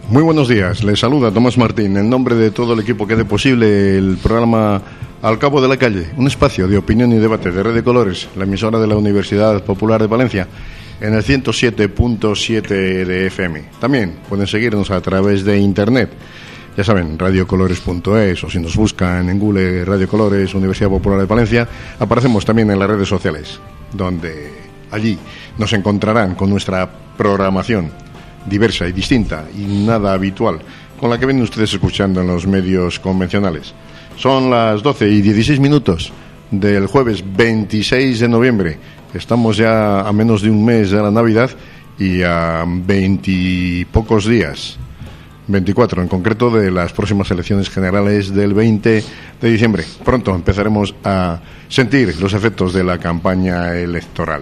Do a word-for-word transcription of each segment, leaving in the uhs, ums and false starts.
Muy buenos días, les saluda Tomás Martín en nombre de todo el equipo que hace posible el programa Al Cabo de la Calle, un espacio de opinión y debate de Red de Colores, la emisora de la Universidad Popular de Valencia, en el ciento siete punto siete de F M. También pueden seguirnos a través de internet, ya saben, radio colores punto es, o si nos buscan en Google Radio Colores, Universidad Popular de Valencia, aparecemos también en las redes sociales, donde allí nos encontrarán con nuestra programación diversa y distinta y nada habitual con la que vienen ustedes escuchando en los medios convencionales. Son las doce y dieciséis minutos del jueves veintiséis de noviembre. Estamos ya a menos de un mes de la Navidad y a veintipocos días, veinticuatro en concreto, de las próximas elecciones generales del veinte de diciembre. Pronto empezaremos a sentir los efectos de la campaña electoral.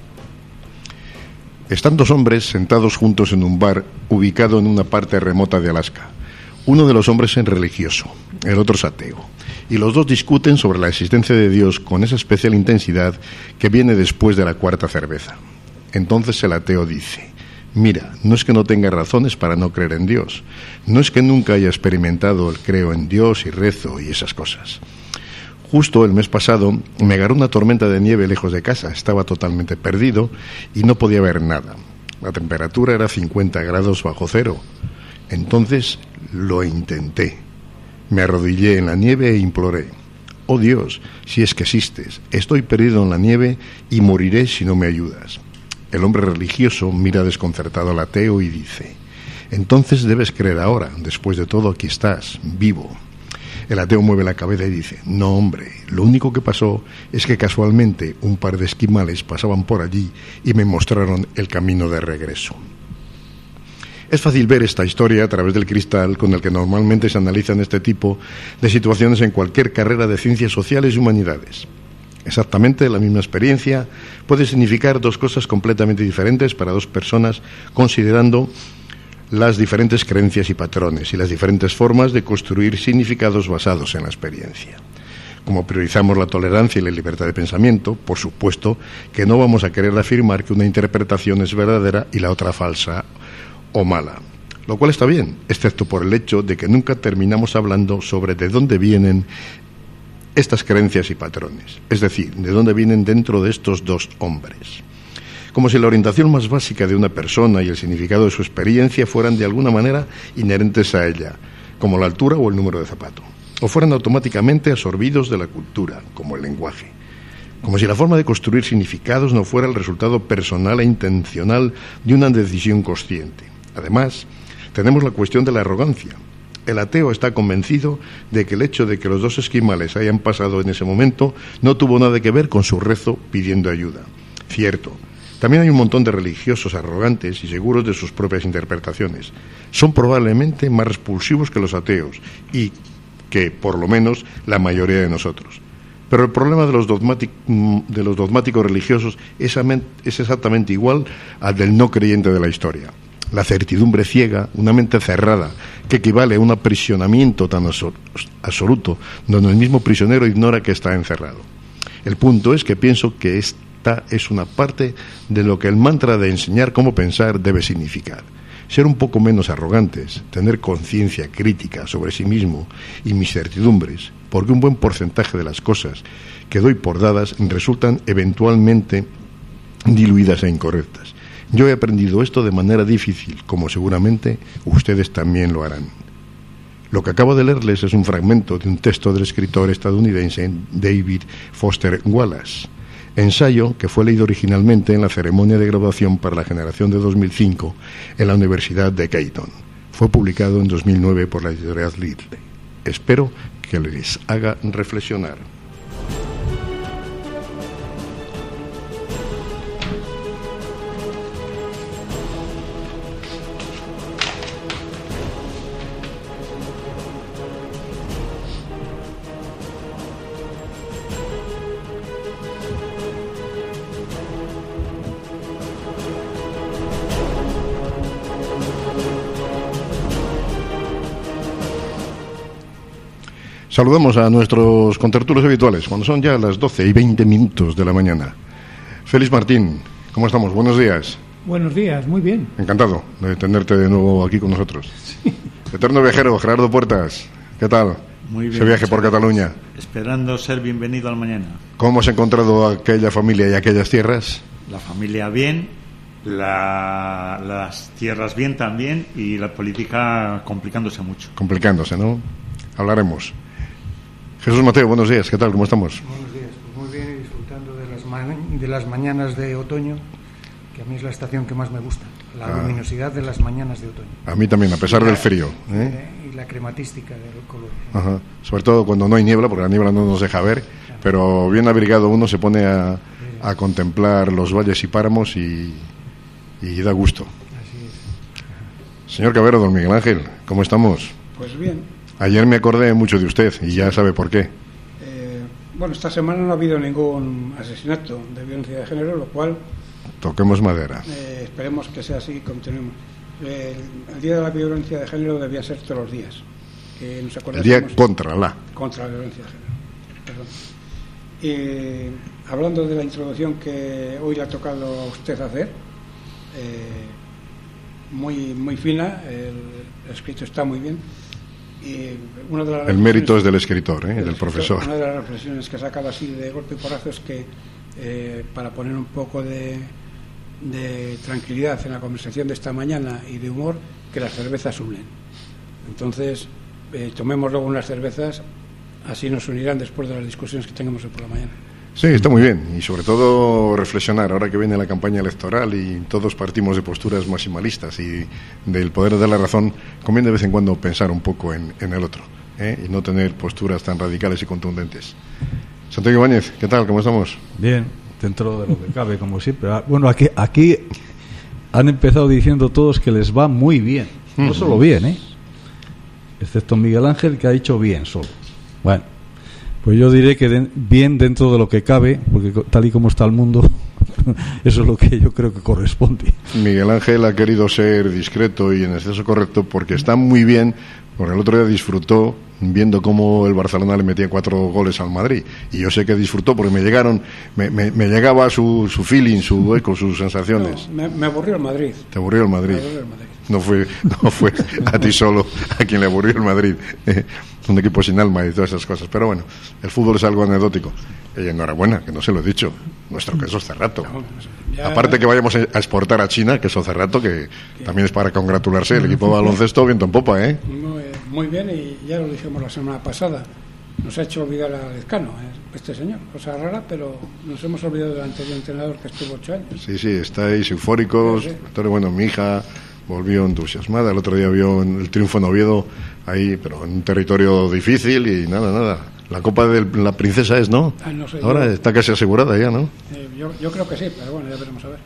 Están dos hombres sentados juntos en un bar ubicado en una parte remota de Alaska. Uno de los hombres es religioso, el otro es ateo, y los dos discuten sobre la existencia de Dios con esa especial intensidad que viene después de la cuarta cerveza. Entonces el ateo dice: mira, no es que no tenga razones para no creer en Dios, no es que nunca haya experimentado el creo en Dios y rezo y esas cosas. Justo el mes pasado me agarró una tormenta de nieve lejos de casa, estaba totalmente perdido y no podía ver nada. La temperatura era cincuenta grados bajo cero. Entonces lo intenté. Me arrodillé en la nieve e imploré: oh Dios, si es que existes, estoy perdido en la nieve y moriré si no me ayudas. El hombre religioso mira desconcertado al ateo y dice: entonces debes creer ahora, después de todo aquí estás, vivo. El ateo mueve la cabeza y dice: no, hombre, lo único que pasó es que casualmente un par de esquimales pasaban por allí y me mostraron el camino de regreso. Es fácil ver esta historia a través del cristal con el que normalmente se analizan este tipo de situaciones en cualquier carrera de ciencias sociales y humanidades. Exactamente la misma experiencia puede significar dos cosas completamente diferentes para dos personas, considerando las diferentes creencias y patrones y las diferentes formas de construir significados basados en la experiencia. Como priorizamos la tolerancia y la libertad de pensamiento, por supuesto que no vamos a querer afirmar que una interpretación es verdadera y la otra falsa o mala, lo cual está bien, excepto por el hecho de que nunca terminamos hablando sobre de dónde vienen estas creencias y patrones, es decir, de dónde vienen dentro de estos dos hombres. Como si la orientación más básica de una persona y el significado de su experiencia fueran de alguna manera inherentes a ella, como la altura o el número de zapato, o fueran automáticamente absorbidos de la cultura, como el lenguaje. Como si la forma de construir significados no fuera el resultado personal e intencional de una decisión consciente. Además, tenemos la cuestión de la arrogancia. El ateo está convencido de que el hecho de que los dos esquimales hayan pasado en ese momento no tuvo nada que ver con su rezo pidiendo ayuda. Cierto. También hay un montón de religiosos arrogantes y seguros de sus propias interpretaciones. Son probablemente más repulsivos que los ateos y que, por lo menos, la mayoría de nosotros. Pero el problema de los, dogmátic, de los dogmáticos religiosos es, es exactamente igual al del no creyente de la historia. La certidumbre ciega, una mente cerrada, que equivale a un aprisionamiento tan absoluto, donde el mismo prisionero ignora que está encerrado. El punto es que pienso que es Esta es una parte de lo que el mantra de enseñar cómo pensar debe significar. Ser un poco menos arrogantes, tener conciencia crítica sobre sí mismo y mis certidumbres, porque un buen porcentaje de las cosas que doy por dadas resultan eventualmente diluidas e incorrectas. Yo he aprendido esto de manera difícil, como seguramente ustedes también lo harán. Lo que acabo de leerles es un fragmento de un texto del escritor estadounidense David Foster Wallace, ensayo que fue leído originalmente en la ceremonia de graduación para la generación de dos mil cinco en la Universidad de Creighton. Fue publicado en dos mil nueve por la editorial Lidley. Espero que les haga reflexionar. Saludamos a nuestros contertulios habituales, cuando son ya las doce y veinte minutos de la mañana. Félix Martín, ¿cómo estamos? Buenos días. Buenos días, muy bien. Encantado de tenerte de nuevo aquí con nosotros. Sí. Eterno viajero, Gerardo Puertas, ¿qué tal? Muy bien. Ese viaje por Cataluña. Esperando ser bienvenido al mañana. ¿Cómo has encontrado aquella familia y aquellas tierras? La familia bien, la, las tierras bien también y la política complicándose mucho. Complicándose, ¿no? Hablaremos. Jesús Mateo, buenos días, ¿qué tal? ¿Cómo estamos? Buenos días, pues muy bien y disfrutando de las, ma- de las mañanas de otoño, que a mí es la estación que más me gusta, la ah. luminosidad de las mañanas de otoño. A mí también, a pesar y del la, frío. ¿eh? Y la crematística del color. Ajá. Sobre todo cuando no hay niebla, porque la niebla no nos deja ver, claro. Pero bien abrigado uno se pone a, a contemplar los valles y páramos y, y da gusto. Así es. Señor Cabero, don Miguel Ángel, ¿cómo estamos? Pues bien. Ayer me acordé mucho de usted y ya sabe por qué. Eh, bueno, esta semana no ha habido ningún asesinato de violencia de género, lo cual... Toquemos madera. Eh, esperemos que sea así y continuemos. Eh, el, el Día de la Violencia de Género debía ser todos los días. Que nos el día contra la. Contra la violencia de género. Perdón. Y hablando de la introducción que hoy le ha tocado a usted hacer, eh, muy, muy fina, el escrito está muy bien. Y una de las el mérito es del escritor, ¿eh? del, del profesor. Una de las reflexiones que ha sacado así de golpe y porrazo es que eh, para poner un poco de, de tranquilidad en la conversación de esta mañana y de humor, que las cervezas unen. Entonces, eh, tomemos luego unas cervezas, así nos unirán después de las discusiones que tengamos hoy por la mañana. Sí, está muy bien, y sobre todo reflexionar, ahora que viene la campaña electoral y todos partimos de posturas maximalistas y del poder de la razón, conviene de vez en cuando pensar un poco en, en el otro, ¿eh? Y no tener posturas tan radicales y contundentes. Santiago Ibáñez, ¿qué tal? ¿Cómo estamos? Bien, dentro de lo que cabe, como siempre. Bueno, aquí, aquí han empezado diciendo todos que les va muy bien, no uh-huh. solo bien, ¿eh? Excepto Miguel Ángel, que ha dicho bien solo. Bueno, pues yo diré que de, bien dentro de lo que cabe, porque tal y como está el mundo, eso es lo que yo creo que corresponde. Miguel Ángel ha querido ser discreto y en exceso correcto porque está muy bien, porque el otro día disfrutó viendo cómo el Barcelona le metía cuatro goles al Madrid, y yo sé que disfrutó porque me llegaron, me, me, me llegaba su, su feeling, su eco, sus sensaciones. No, me, me aburrió el Madrid. ¿Te aburrió el Madrid? Me aburrió el Madrid. No fue, no fue a ti solo a quien le aburrió el Madrid. Eh, un equipo sin alma y todas esas cosas. Pero bueno, el fútbol es algo anecdótico. Y enhorabuena, que no se lo he dicho. Nuestro queso Cerrato. Ya... Aparte que vayamos a exportar a China, queso Cerrato, que ¿Qué? También es para congratularse. El equipo de baloncesto viento en popa, ¿eh? Muy, muy bien, y ya lo dijimos la semana pasada. Nos ha hecho olvidar a Lezcano, ¿eh? Este señor. Cosa rara, pero nos hemos olvidado del anterior entrenador que estuvo ocho años. Sí, sí, estáis eufóricos. Sí, sí. Pero bueno, mi hija volvió entusiasmada. El otro día vio el triunfo en Oviedo ahí, pero en un territorio difícil y nada, nada. La Copa de la Princesa es, ¿no? Ah, no sé, ahora yo... está casi asegurada ya, ¿no? Eh, yo, yo creo que sí, pero bueno, ya veremos a ver.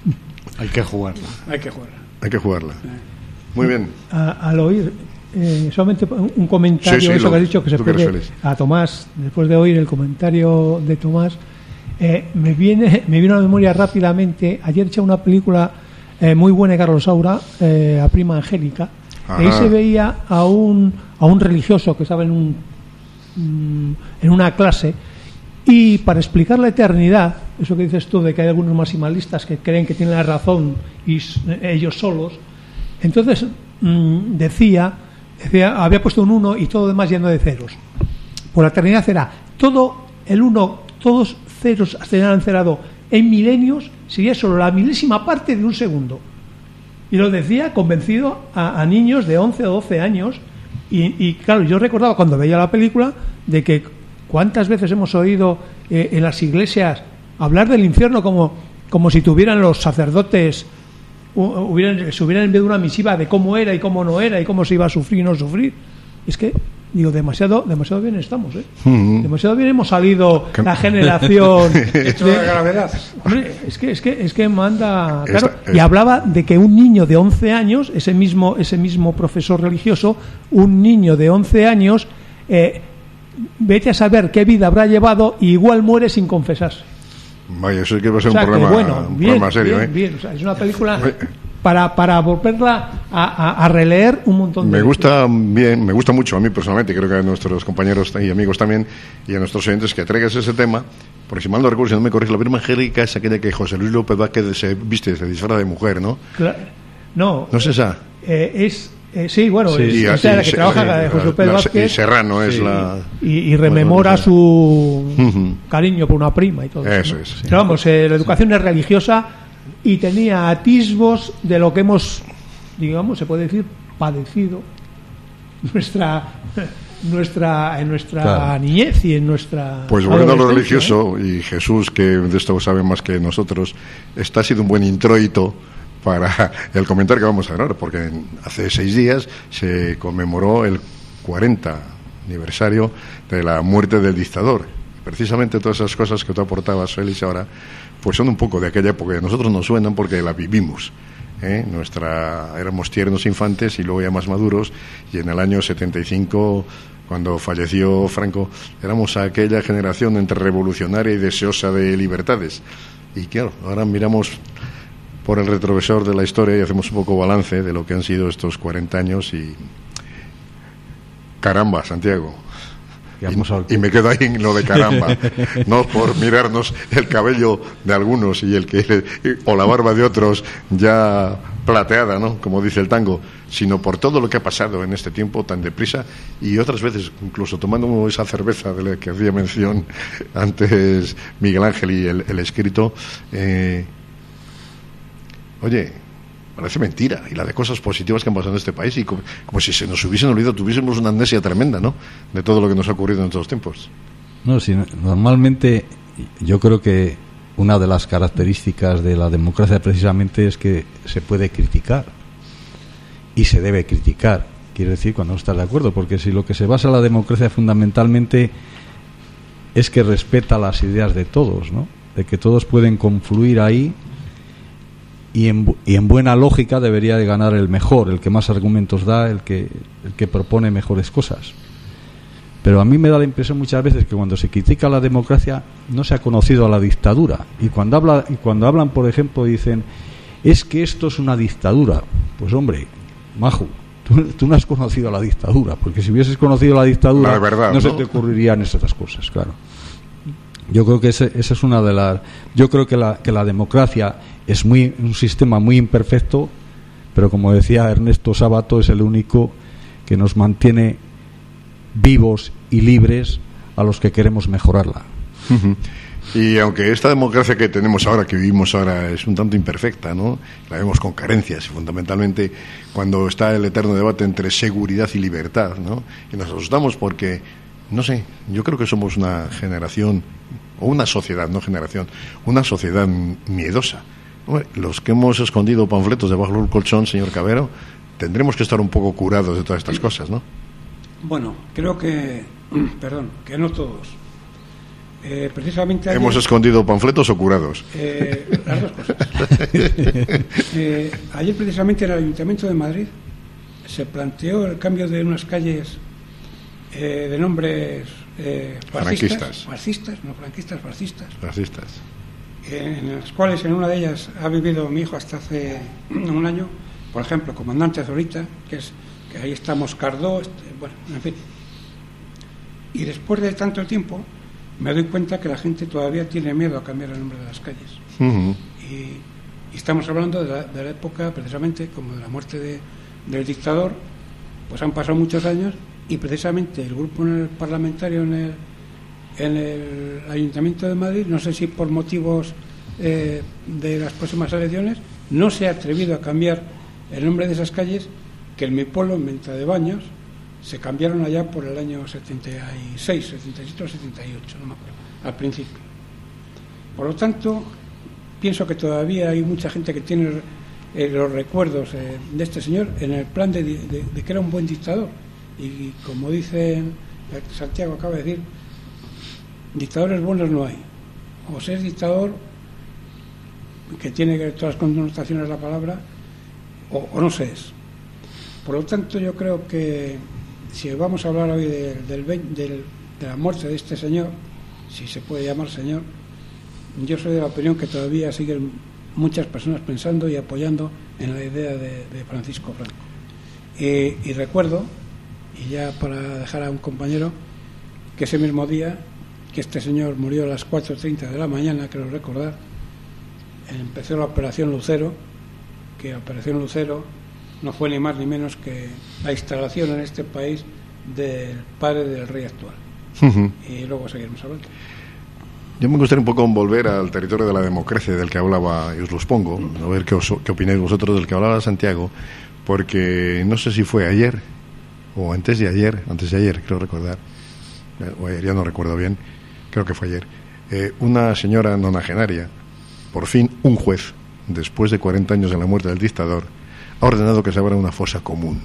Hay que jugarla. Hay que jugarla. Hay que jugarla. Eh. Muy bien. A, al oír, eh, solamente un comentario, sí, sí, eso lo, que has dicho, que se puede a Tomás, después de oír el comentario de Tomás, eh, me viene me vino a la memoria rápidamente, ayer eché una película eh, muy buena de Carlos Saura, eh, A Prima Angélica, y ahí se veía a un, a un religioso que estaba en un en una clase, y para explicar la eternidad, eso que dices tú de que hay algunos maximalistas que creen que tienen la razón y ellos solos, entonces mmm, decía, decía había puesto un uno y todo lo demás lleno de ceros. Por la eternidad será todo el uno, todos ceros serán encerrado en milenios, sería solo la milésima parte de un segundo. Y lo decía convencido a, a niños de once o doce años. Y, y claro, yo recordaba cuando veía la película de que cuántas veces hemos oído eh, en las iglesias hablar del infierno como, como si tuvieran los sacerdotes, hubieran, se hubieran enviado una misiva de cómo era y cómo no era y cómo se iba a sufrir y no sufrir. Es que, digo, demasiado demasiado bien estamos, ¿eh? Uh-huh. Demasiado bien hemos salido la generación hecho de gravedad. Hombre, es que es que es que manda, claro, esta, esta. Y hablaba de que un niño de once años, ese mismo ese mismo profesor religioso, un niño de once años, eh, vete a saber qué vida habrá llevado y igual muere sin confesarse. Vaya, eso es que va a ser o sea, un problema, bueno, un bien, problema serio, bien, ¿eh? Bien, o sea, es una película. para, para volverla a, a, a releer un montón de Me gusta bien, me gusta mucho a mí personalmente, creo que a nuestros compañeros y amigos también, y a nuestros oyentes, que traigas ese tema, porque si mal no recuerdo, si no me corriges, la Virgen Angélica es aquella que José Luis López Vázquez se viste, se disfraza de mujer, ¿no? Claro, no. ¿No es esa? Eh, es... Eh, sí, bueno, sí, es, y, o sea, la que y, trabaja la, de José López Vázquez. Y Serrano es sí, la... Y, y rememora su uh-huh. cariño por una prima y todo eso. ¿no? Es. Pero vamos, eh, la educación sí. es religiosa y tenía atisbos de lo que hemos, digamos, se puede decir, padecido nuestra... nuestra en nuestra claro. niñez y en nuestra pues volviendo a lo religioso, ¿eh? Y Jesús, que de esto sabe más que nosotros, está siendo un buen introito para el comentario que vamos a hablar, porque hace seis días se conmemoró el cuarenta aniversario de la muerte del dictador. Precisamente todas esas cosas que tú aportabas, Félix, ahora, pues son un poco de aquella época. A nosotros nos suenan porque la vivimos. ¿eh? Nuestra, éramos tiernos infantes y luego ya más maduros, y en el año setenta y cinco, cuando falleció Franco, éramos aquella generación entre revolucionaria y deseosa de libertades. Y claro, ahora miramos por el retrovisor de la historia y hacemos un poco balance de lo que han sido estos cuarenta años y caramba, Santiago, y, y me quedo ahí en lo de caramba, no por mirarnos el cabello de algunos y el que o la barba de otros ya plateada, ¿no? Como dice el tango, sino por todo lo que ha pasado en este tiempo tan deprisa, y otras veces incluso tomando esa cerveza de la que hacía mención antes Miguel Ángel y el, el escrito. eh, Oye, parece mentira, y la de cosas positivas que han pasado en este país, y como, como si se nos hubiesen olvidado, tuviésemos una amnesia tremenda, ¿no?, de todo lo que nos ha ocurrido en estos tiempos. No, sí, normalmente yo creo que una de las características de la democracia precisamente es que se puede criticar, y se debe criticar, quiero decir, cuando no estás de acuerdo, porque si lo que se basa en la democracia fundamentalmente es que respeta las ideas de todos, ¿no?, de que todos pueden confluir ahí. Y en, y en buena lógica debería de ganar el mejor, el que más argumentos da, el que, el que propone mejores cosas. Pero a mí me da la impresión muchas veces que cuando se critica la democracia no se ha conocido a la dictadura. Y cuando, habla, y cuando hablan, por ejemplo, dicen, es que esto es una dictadura. Pues hombre, majo, tú, tú no has conocido a la dictadura, porque si hubieses conocido la dictadura la verdad, no, ¿no? se te ocurrirían esas cosas, claro. Yo creo que esa es una de las. Yo creo que la, que la democracia es muy un sistema muy imperfecto, pero como decía Ernesto Sábato, es el único que nos mantiene vivos y libres a los que queremos mejorarla. Uh-huh. Y aunque esta democracia que tenemos ahora, que vivimos ahora, es un tanto imperfecta, ¿no?, la vemos con carencias, y fundamentalmente cuando está el eterno debate entre seguridad y libertad, ¿no?, y nos asustamos porque, no sé, yo creo que somos una generación, o una sociedad, no generación, una sociedad miedosa. Los que hemos escondido panfletos debajo del colchón, señor Cabero, tendremos que estar un poco curados de todas estas cosas, ¿no? Bueno, creo que, perdón, que no todos. Eh, precisamente ayer, ¿hemos escondido panfletos o curados? Eh, las dos cosas. eh, ayer precisamente en el Ayuntamiento de Madrid se planteó el cambio de unas calles eh, de nombres eh, fascistas, fascistas, no franquistas, fascistas, fascistas, en las cuales en una de ellas ha vivido mi hijo hasta hace un año, por ejemplo, Comandante Zorita, que es que ahí está Moscardó, este, bueno, en fin. Y después de tanto tiempo me doy cuenta que la gente todavía tiene miedo a cambiar el nombre de las calles. Uh-huh. y, y estamos hablando de la, de la época precisamente como de la muerte de, del dictador, pues han pasado muchos años, y precisamente el grupo en el parlamentario en el, en el Ayuntamiento de Madrid, no sé si por motivos eh, de las próximas elecciones, no se ha atrevido a cambiar el nombre de esas calles, que en mi pueblo, en Venta de Baños, se cambiaron allá por el año setenta y seis, setenta y siete o setenta y ocho, no me acuerdo, al principio. Por lo tanto, pienso que todavía hay mucha gente que tiene eh, los recuerdos eh, de este señor en el plan de, de, de que era un buen dictador. Y como dice Santiago, acaba de decir, dictadores buenos no hay. O se es dictador, que tiene todas las connotaciones de la palabra, o, o no se es. Por lo tanto, yo creo que si vamos a hablar hoy de, del, del, de la muerte de este señor, si se puede llamar señor, yo soy de la opinión que todavía siguen muchas personas pensando y apoyando en la idea de, de Francisco Franco. Y, y recuerdo, y ya para dejar a un compañero, que ese mismo día que este señor murió a las cuatro y treinta de la mañana, creo recordar, empezó la Operación Lucero, que la Operación Lucero no fue ni más ni menos que la instalación en este país del padre del rey actual. Uh-huh. Y luego seguiremos hablando. Yo me gustaría un poco volver al territorio de la democracia del que hablaba, y os los pongo, a ver qué, os, qué opináis vosotros del que hablaba Santiago, porque no sé si fue ayer o antes de ayer, antes de ayer creo recordar, o ayer, ya no recuerdo bien, creo que fue ayer, eh, una señora nonagenaria, por fin un juez, después de cuarenta años de la muerte del dictador, ha ordenado que se abra una fosa común.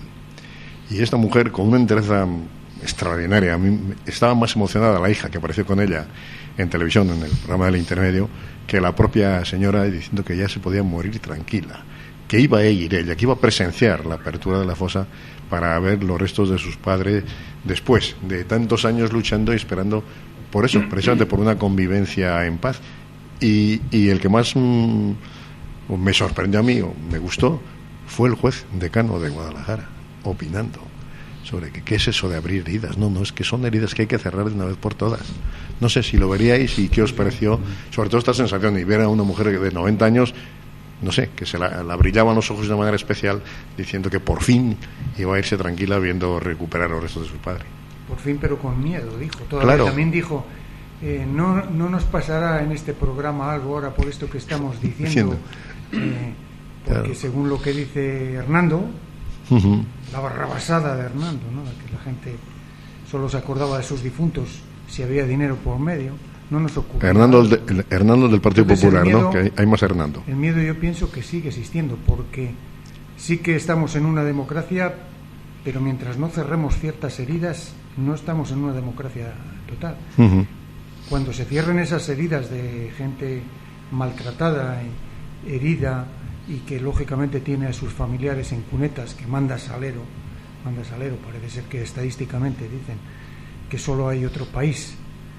Y esta mujer, con una entereza extraordinaria, a mí estaba más emocionada la hija que apareció con ella en televisión, en el programa del Intermedio, que la propia señora, diciendo que ya se podía morir tranquila, que iba a ir ella, que iba a presenciar la apertura de la fosa para ver los restos de sus padres después de tantos años luchando y esperando por eso, precisamente por una convivencia en paz. Y, y el que más mm, me sorprendió a mí, o me gustó, fue el juez decano de Guadalajara, opinando sobre que, qué es eso de abrir heridas. No, no, es que son heridas que hay que cerrar de una vez por todas. No sé si lo veríais y qué os pareció, sobre todo esta sensación de ver a una mujer de noventa años, no sé, que se la, la brillaban los ojos de una manera especial, diciendo que por fin iba a irse tranquila viendo recuperar los restos de su padre. Por fin, pero con miedo, dijo. Todavía claro. También dijo, eh, no, no nos pasará en este programa algo ahora por esto que estamos diciendo, eh, porque claro. Según lo que dice Hernando, uh-huh. La barrabasada de Hernando, ¿no? Que la gente solo se acordaba de sus difuntos si había dinero por medio, no nos ocurre. Hernando, el de, el Hernando del Partido Entonces, Popular, miedo, ¿no? Que hay, hay más Hernando. El miedo yo pienso que sigue existiendo, porque sí que estamos en una democracia, pero mientras no cerremos ciertas heridas, no estamos en una democracia total. Uh-huh. Cuando se cierren esas heridas de gente maltratada, herida, y que lógicamente tiene a sus familiares en cunetas, que manda salero, manda salero, parece ser que estadísticamente dicen que solo hay otro país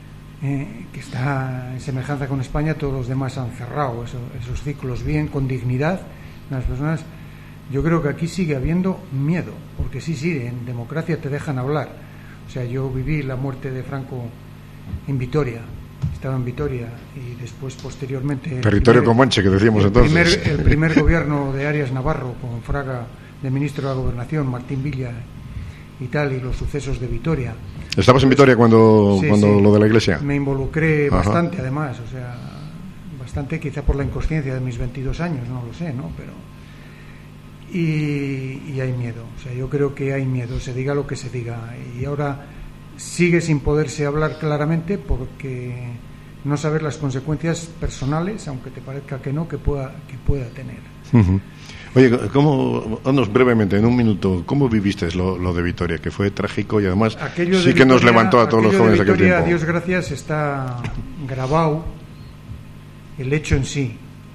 eh, que está en semejanza con España, todos los demás han cerrado eso, esos ciclos bien, con dignidad, las personas. Yo creo que aquí sigue habiendo miedo, porque sí, sí, en democracia te dejan hablar. O sea, yo viví la muerte de Franco en Vitoria, estaba en Vitoria, y después, posteriormente... Territorio Comanche, que decíamos el entonces. Primer, el primer gobierno de Arias Navarro, con Fraga de ministro de la Gobernación, Martín Villa y tal, y los sucesos de Vitoria. ¿Estabas en Vitoria cuando, sí, cuando sí, lo de la iglesia? Me involucré Ajá. bastante, además, o sea, bastante, quizá por la inconsciencia de mis veintidós años, no lo sé, ¿no? Pero... Y, y hay miedo, o sea, yo creo que hay miedo, se diga lo que se diga, y ahora sigue sin poderse hablar claramente porque no saber las consecuencias personales, aunque te parezca que no, que pueda que pueda tener. Uh-huh. Oye, ¿cómo, danos brevemente, en un minuto, cómo viviste lo, lo de Vitoria, que fue trágico y además aquello sí que Vitoria, nos levantó a todos los jóvenes de aquel tiempo? A Dios gracias está grabado el hecho en sí.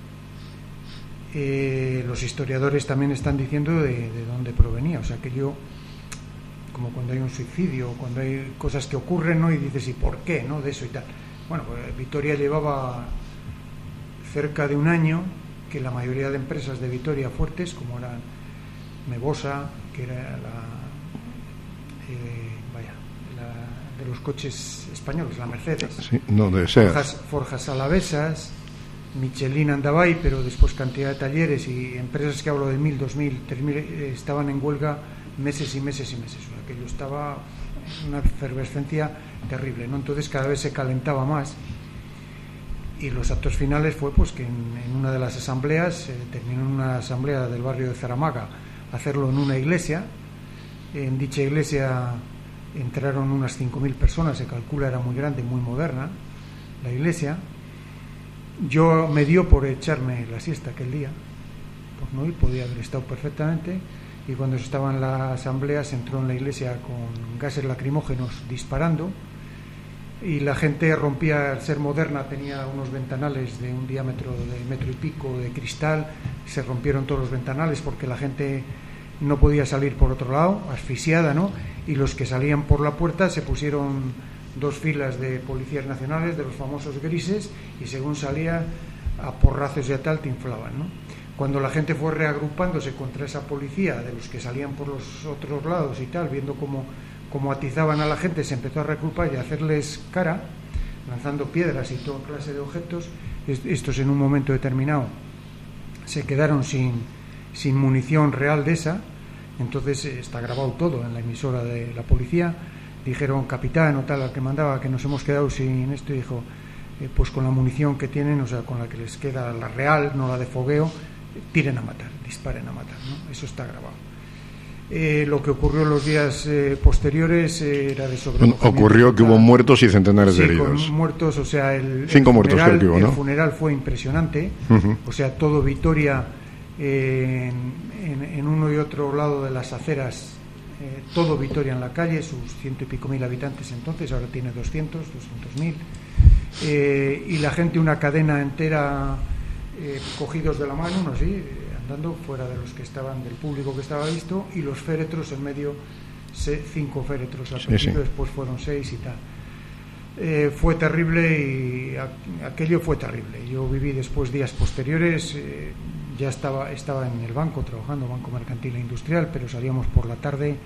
Eh, los historiadores también están diciendo de, de dónde provenía, o sea que yo, como cuando hay un suicidio, cuando hay cosas que ocurren, ¿no? Y dices, ¿y por qué? ¿No? De eso y tal. Bueno, pues Vitoria llevaba cerca de un año que la mayoría de empresas de Vitoria fuertes, como eran Mebosa, que era la, eh, vaya, la de los coches españoles, la Mercedes, sí, no, de ser. Forjas, Forjas Alavesas, Michelin andaba ahí, pero después cantidad de talleres y empresas que hablo de mil, dos mil, tres mil, eh, estaban en huelga meses y meses y meses. O sea, aquello estaba en una efervescencia terrible, ¿no? Entonces cada vez se calentaba más, y los actos finales fue pues que en, en una de las asambleas, eh, terminó en una asamblea del barrio de Zaramaga, hacerlo en una iglesia. En dicha iglesia entraron unas cinco mil personas, se calcula, era muy grande, muy moderna la iglesia. Yo me dio por echarme la siesta aquel día, por no ir, podía haber estado perfectamente, y cuando estaba en la asamblea se entró en la iglesia con gases lacrimógenos disparando, y la gente rompía, al ser moderna tenía unos ventanales de un diámetro de metro y pico de cristal, se rompieron todos los ventanales porque la gente no podía salir por otro lado, asfixiada, ¿no? Y los que salían por la puerta se pusieron dos filas de policías nacionales, de los famosos grises, y según salía a porrazos y a tal te inflaban, ¿no? cuando la gente fue reagrupándose contra esa policía, de los que salían por los otros lados y tal, viendo cómo, cómo atizaban a la gente, se empezó a reagrupar y a hacerles cara, lanzando piedras y toda clase de objetos. Estos en un momento determinado se quedaron sin, sin munición real de esa. Entonces está grabado todo en la emisora de la policía. Dijeron, capitán o tal, al que mandaba, que nos hemos quedado sin esto, y dijo, eh, pues con la munición que tienen, o sea, con la que les queda, la real, no la de fogueo, tiren a matar, disparen a matar, ¿no? Eso está grabado. Eh, lo que ocurrió en los días eh, posteriores eh, era de sobrecogimiento. Bueno, ocurrió que hubo muertos y centenares sí, de heridos. Con muertos, o sea, el, Cinco el, muertos, funeral, creo que hubo, ¿no? El funeral fue impresionante, uh-huh. O sea, todo Vitoria, eh, en, en, en uno y otro lado de las aceras, eh, todo Vitoria en la calle, sus ciento y pico mil habitantes entonces, ahora tiene doscientos, doscientos mil, eh, y la gente una cadena entera, eh, cogidos de la mano, uno así, eh, andando fuera de los que estaban, del público que estaba visto, y los féretros en medio, se, cinco féretros al sí, principio, sí. Después fueron seis y tal. Eh, fue terrible y a, aquello fue terrible. Yo viví después días posteriores, eh, ya estaba, estaba en el banco trabajando, Banco Mercantil e Industrial, pero salíamos por la tarde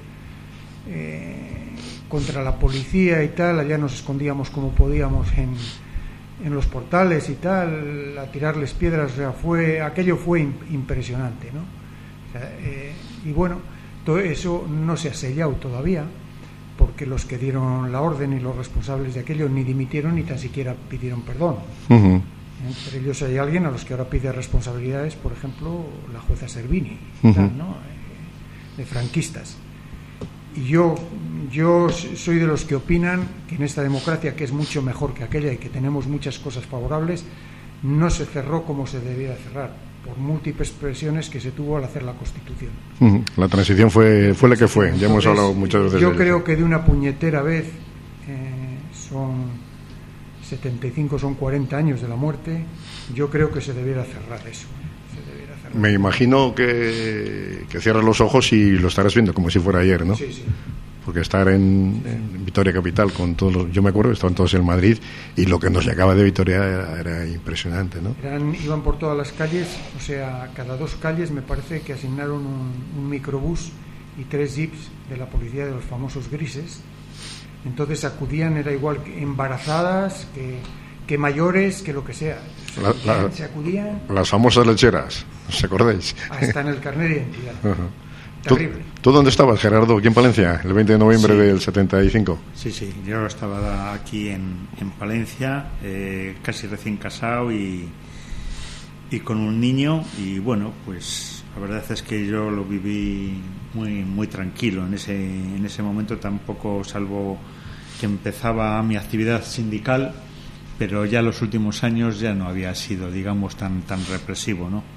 eh, contra la policía y tal, allá nos escondíamos como podíamos en, en los portales y tal, a tirarles piedras, o sea, fue, aquello fue impresionante, ¿no? O sea, eh, y bueno, todo eso no se ha sellado todavía, porque los que dieron la orden y los responsables de aquello ni dimitieron ni tan siquiera pidieron perdón. Uh-huh. Entre ellos hay alguien a los que ahora pide responsabilidades, por ejemplo, la jueza Servini, uh-huh. tal, ¿no? eh, de franquistas. Y yo, yo soy de los que opinan que en esta democracia, que es mucho mejor que aquella y que tenemos muchas cosas favorables, no se cerró como se debía cerrar, por múltiples presiones que se tuvo al hacer la Constitución. Uh-huh. La transición fue, fue la que fue, ya hemos hablado muchas veces. Yo creo que de una puñetera vez, eh, son setenta y cinco, son cuarenta años de la muerte, yo creo que se debiera cerrar eso. Se debiera cerrar. Me imagino que, que cierras los ojos y lo estarás viendo como si fuera ayer, ¿no? Sí, sí. Porque estar en, en Vitoria Capital con todos los, yo me acuerdo, estaban todos en Madrid y lo que nos llegaba de Vitoria era, era impresionante, ¿no? Eran, iban por todas las calles, o sea, cada dos calles me parece que asignaron un, un microbús y tres jeeps de la policía, de los famosos grises. Entonces acudían, era igual que embarazadas, que, que mayores, que lo que sea. La, la, se acudían. Las famosas lecheras, ¿os acordáis? Hasta en el carnet de identidad. Uh-huh. Terrible. ¿Tú, ¿Tú dónde estabas, Gerardo? ¿Aquí en Palencia? El veinte de noviembre sí. del setenta y cinco. Sí, sí. Yo estaba aquí en, en Palencia, eh, casi recién casado y, y con un niño. Y bueno, pues la verdad es que yo lo viví muy muy tranquilo en ese, en ese momento, tampoco, salvo que empezaba mi actividad sindical, pero ya los últimos años ya no había sido, digamos, tan, tan represivo, ¿no?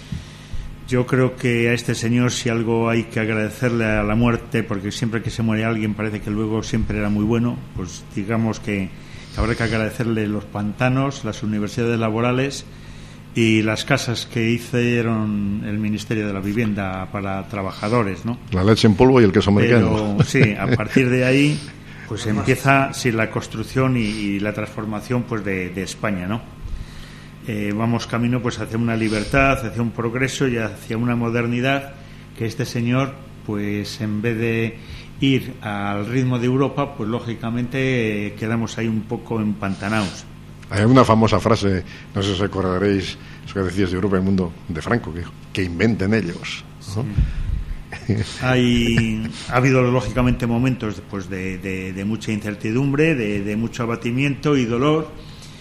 Yo creo que a este señor, si algo hay que agradecerle a la muerte, porque siempre que se muere alguien parece que luego siempre era muy bueno, pues digamos que habrá que agradecerle los pantanos, las universidades laborales y las casas que hicieron el Ministerio de la Vivienda para trabajadores, ¿no? La leche en polvo y el queso americano. Pero sí, a partir de ahí pues empieza sí, la construcción y, y la transformación pues de, de España, ¿no? Eh, vamos camino pues hacia una libertad, hacia un progreso y hacia una modernidad que este señor, pues en vez de ir al ritmo de Europa, pues lógicamente eh, quedamos ahí un poco empantanados. Hay una famosa frase, no sé si os acordaréis, eso que decías de Europa y el mundo, de Franco, que, que inventen ellos, ¿no? Sí. Hay, ha habido lógicamente momentos pues, de, de, de mucha incertidumbre, de, de mucho abatimiento y dolor.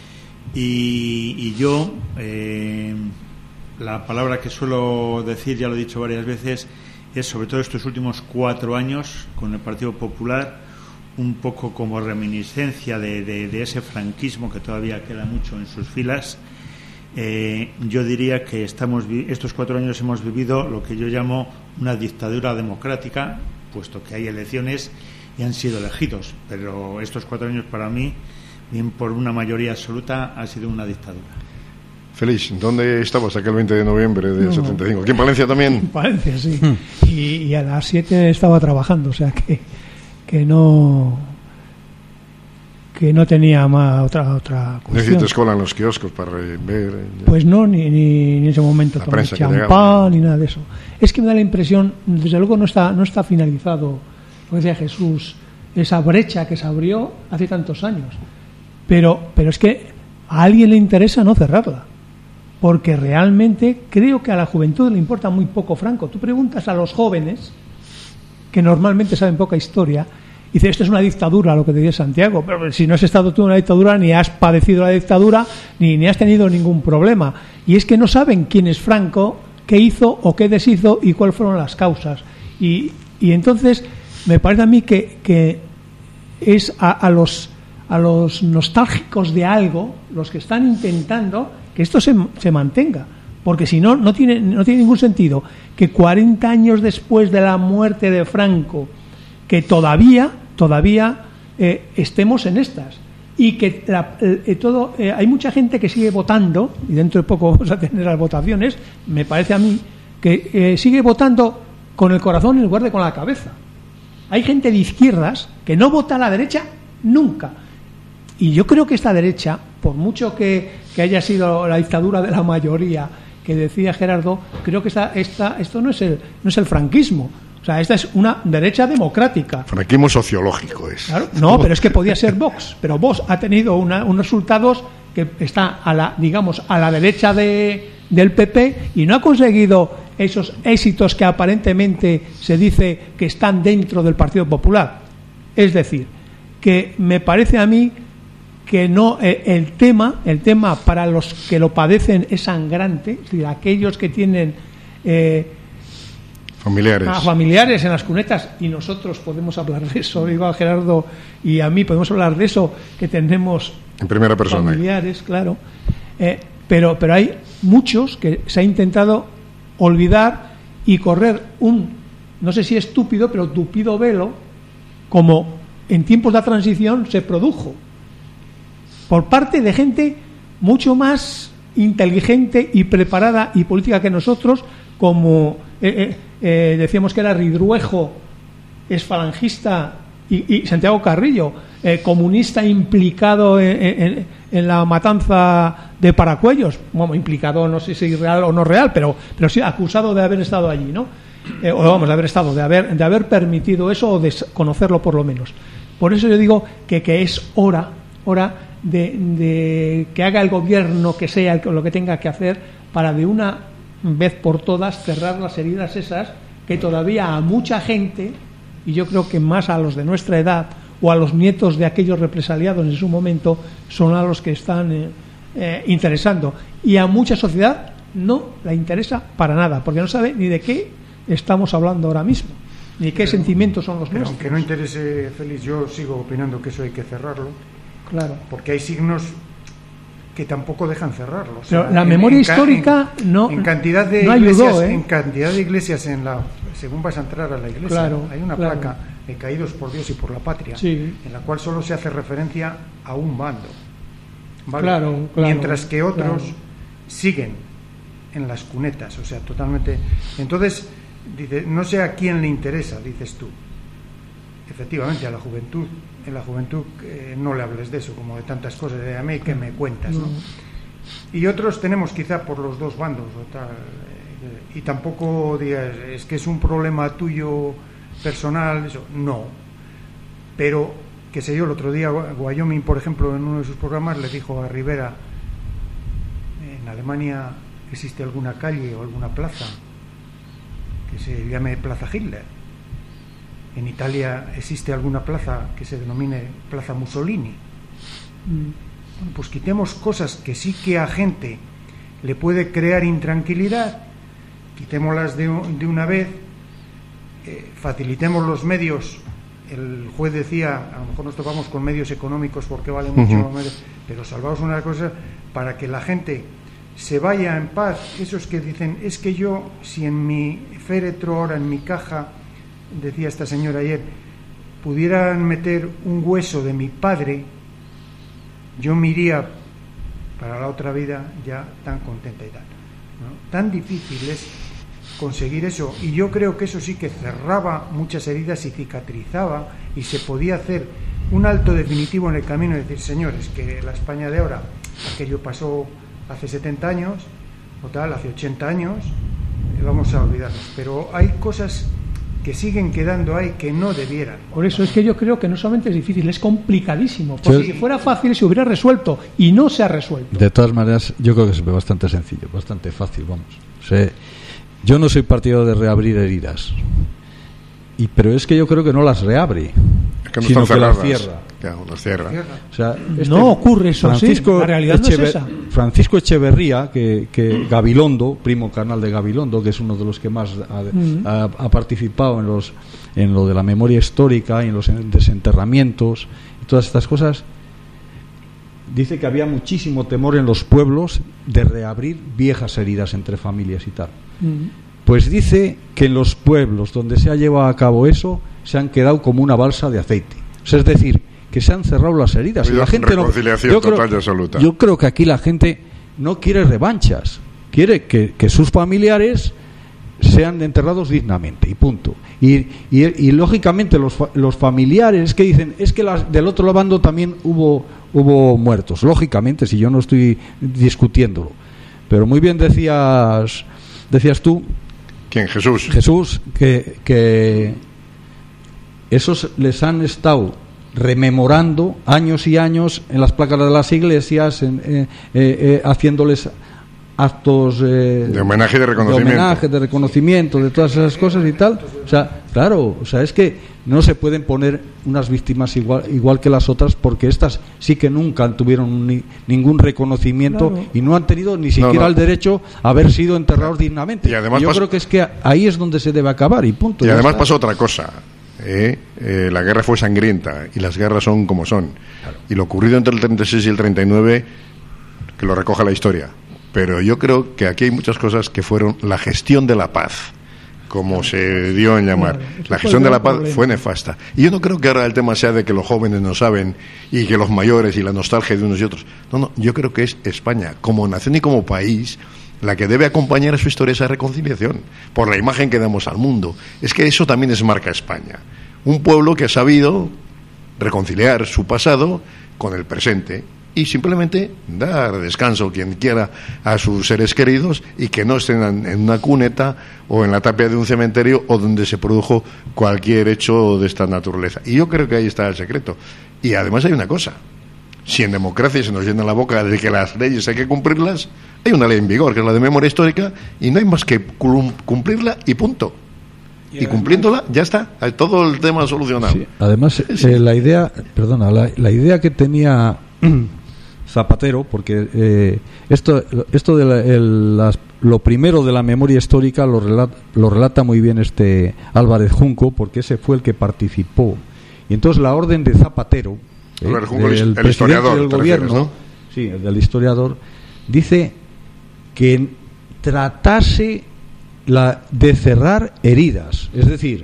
Y, y yo, eh, la palabra que suelo decir, ya lo he dicho varias veces, es sobre todo estos últimos cuatro años con el Partido Popular, un poco como reminiscencia de, de, de ese franquismo que todavía queda mucho en sus filas. Eh, yo diría que estamos estos cuatro años hemos vivido lo que yo llamo una dictadura democrática, puesto que hay elecciones y han sido elegidos, pero estos cuatro años para mí, bien por una mayoría absoluta, ha sido una dictadura. Félix, ¿dónde estabas aquel veinte de noviembre del no, setenta y cinco? ¿Aquí en Palencia también? En Palencia, sí. y, y a las siete estaba trabajando, o sea que, que no que no tenía más otra otra cuestión. ¿Necesitas cola en los kioscos para ver? Pues no, ni, ni, ni en ese momento tomé champán ni nada de eso. Es que me da la impresión, desde luego no está no está finalizado, como decía Jesús, esa brecha que se abrió hace tantos años. Pero, pero es que a alguien le interesa no cerrarla, porque realmente creo que a la juventud le importa muy poco Franco. Tú preguntas a los jóvenes, que normalmente saben poca historia, y dices, esto es una dictadura, lo que te dice Santiago, pero si no has estado tú en una dictadura, ni has padecido la dictadura, ni, ni has tenido ningún problema. Y es que no saben quién es Franco, qué hizo o qué deshizo y cuáles fueron las causas. Y, y entonces me parece a mí que, que es a, a los a los nostálgicos de algo los que están intentando que esto se, se mantenga, porque si no, no tiene, no tiene ningún sentido que cuarenta años después de la muerte de Franco, que todavía todavía eh, estemos en estas y que la, eh, todo eh, hay mucha gente que sigue votando, y dentro de poco vamos a tener las votaciones, me parece a mí que eh, sigue votando con el corazón en lugar de con la cabeza. Hay gente de izquierdas que no vota a la derecha nunca, y yo creo que esta derecha, por mucho que, que haya sido la dictadura de la mayoría que decía Gerardo, creo que esta, esta, esto no es el no es el franquismo. O sea, esta es una derecha democrática. Franquismo sociológico es. Claro, no, pero es que podía ser Vox. Pero Vox ha tenido una, unos resultados que está a la, digamos, a la derecha de, del P P y no ha conseguido esos éxitos que aparentemente se dice que están dentro del Partido Popular. Es decir, que me parece a mí que no eh, el tema, el tema para los que lo padecen es sangrante, es decir, aquellos que tienen eh, familiares. A familiares en las cunetas, y nosotros podemos hablar de eso, digo a Gerardo y a mí podemos hablar de eso, que tenemos en primera persona familiares, claro, eh, pero pero hay muchos que se ha intentado olvidar y correr un, no sé si estúpido, pero tupido velo, como en tiempos de la transición se produjo por parte de gente mucho más inteligente y preparada y política que nosotros, como eh, eh, eh, decíamos que era Ridruejo, es falangista, y, y Santiago Carrillo, eh, comunista implicado en, en, en la matanza de Paracuellos, bueno, implicado, no sé si real o no real, pero pero sí acusado de haber estado allí, ¿no? Eh, o vamos, de haber estado, de haber de haber permitido eso o de conocerlo por lo menos. Por eso yo digo que, que es hora, hora de, de que haga el gobierno que sea lo que tenga que hacer para de una vez por todas cerrar las heridas esas que todavía a mucha gente, y yo creo que más a los de nuestra edad o a los nietos de aquellos represaliados en su momento, son a los que están eh, eh, interesando, y a mucha sociedad no la interesa para nada, porque no sabe ni de qué estamos hablando ahora mismo, ni qué pero, sentimientos son los pero nuestros. Aunque no interese, Félix, yo sigo opinando que eso hay que cerrarlo, claro, porque hay signos que tampoco dejan cerrarlo. O sea, pero la en, memoria en, histórica en, no en cantidad de no iglesias, ayudó, ¿eh? en cantidad de iglesias en la según vas a entrar a la iglesia, claro, hay una claro. placa de caídos por Dios y por la patria, sí, en la cual solo se hace referencia a un bando, ¿vale? Claro, claro, mientras que otros claro. siguen en las cunetas, o sea, totalmente. Entonces, dice, no sé a quién le interesa, dices tú. Efectivamente, a la juventud, en la juventud eh, no le hables de eso, como de tantas cosas, de a mí que me cuentas, ¿no? Y otros tenemos quizá por los dos bandos, o tal, eh, y tampoco digas, es que es un problema tuyo personal, eso, no. Pero, qué sé yo, el otro día Wyoming, por ejemplo, en uno de sus programas le dijo a Rivera, en Alemania existe alguna calle o alguna plaza que se llame Plaza Hitler. En Italia existe alguna plaza que se denomine Plaza Mussolini. Bueno, pues quitemos cosas que sí que a gente le puede crear intranquilidad, quitémoslas de, de una vez, eh, facilitemos los medios. El juez decía, a lo mejor nos topamos con medios económicos porque vale mucho, uh-huh. pero salvaos una cosa para que la gente se vaya en paz. Esos que dicen, es que yo, si en mi féretro ahora, en mi caja, decía esta señora ayer, pudieran meter un hueso de mi padre, yo me iría para la otra vida ya tan contenta y tal, ¿no? Tan difícil es conseguir eso, y yo creo que eso sí que cerraba muchas heridas y cicatrizaba, y se podía hacer un alto definitivo en el camino y decir, señores, que la España de ahora, aquello pasó hace setenta años o tal, hace ochenta años, eh, vamos a olvidarnos, pero hay cosas que siguen quedando ahí que no debieran. Por eso es que yo creo que no solamente es difícil, es complicadísimo, porque sí, si fuera fácil se hubiera resuelto y no se ha resuelto. De todas maneras, yo creo que es bastante sencillo, bastante fácil, vamos. O sea, yo no soy partidario de reabrir heridas, y pero es que yo creo que no las reabre, es que no sino que las cierra. Claro, las cierra. O sea, este no ocurre eso, Francisco sí, la realidad Echever- no es esa. Francisco Echeverría, que, que Gabilondo, primo carnal de Gabilondo, que es uno de los que más ha, mm. ha, ha participado en los en lo de la memoria histórica y en los desenterramientos y todas estas cosas, dice que había muchísimo temor en los pueblos de reabrir viejas heridas entre familias y tal. Mm. Pues dice que en los pueblos donde se ha llevado a cabo eso se han quedado como una balsa de aceite. O sea, es decir, que se han cerrado las heridas y la gente no, yo, creo, yo creo que aquí la gente no quiere revanchas, quiere que, que sus familiares sean enterrados dignamente y punto. Y, y, y lógicamente los, los familiares que dicen es que las, del otro bando también hubo hubo muertos, lógicamente, si yo no estoy discutiéndolo, pero muy bien decías decías tú, ¿quién? Jesús Jesús que, que esos les han estado rememorando años y años en las placas de las iglesias, en, eh, eh, eh, haciéndoles actos eh, de homenaje y de reconocimiento. de homenaje, de reconocimiento, de todas esas cosas y tal. O sea, claro, o sea, es que no se pueden poner unas víctimas igual igual que las otras, porque estas sí que nunca tuvieron ni, ningún reconocimiento, claro, y no han tenido ni siquiera no, no. el derecho a haber sido enterrados dignamente. Y además y yo pas- creo que es que ahí es donde se debe acabar y punto. Y además está. Pasó otra cosa. Eh, eh, la guerra fue sangrienta y las guerras son como son, claro. Y lo ocurrido entre el treinta y seis y el treinta y nueve, que lo recoja la historia. Pero yo creo que aquí hay muchas cosas que fueron la gestión de la paz, como se dio en llamar. Claro, la gestión de la paz problema. Fue nefasta. Y yo no creo que ahora el tema sea de que los jóvenes no saben y que los mayores y la nostalgia de unos y otros. No, no, yo creo que es España, como nación y como país, la que debe acompañar a su historia esa reconciliación, por la imagen que damos al mundo. Es que eso también es marca España. Un pueblo que ha sabido reconciliar su pasado con el presente y simplemente dar descanso, quien quiera, a sus seres queridos y que no estén en una cuneta o en la tapia de un cementerio o donde se produjo cualquier hecho de esta naturaleza. Y yo creo que ahí está el secreto. Y además hay una cosa. Si en democracia se nos llena la boca de que las leyes hay que cumplirlas, hay una ley en vigor, que es la de memoria histórica, y no hay más que cumplirla y punto. Y, y cumpliéndola, ya está, hay todo el tema solucionado. Sí, además, eh, la idea, perdona, la, la idea que tenía Zapatero, porque eh, esto, esto de la, el, las, lo primero de la memoria histórica lo relata, lo relata muy bien este Álvarez Junco, porque ese fue el que participó. Y entonces la orden de Zapatero, Eh, el, el historiador del gobierno, ¿no? Sí, el del historiador, dice que tratase la de cerrar heridas, es decir,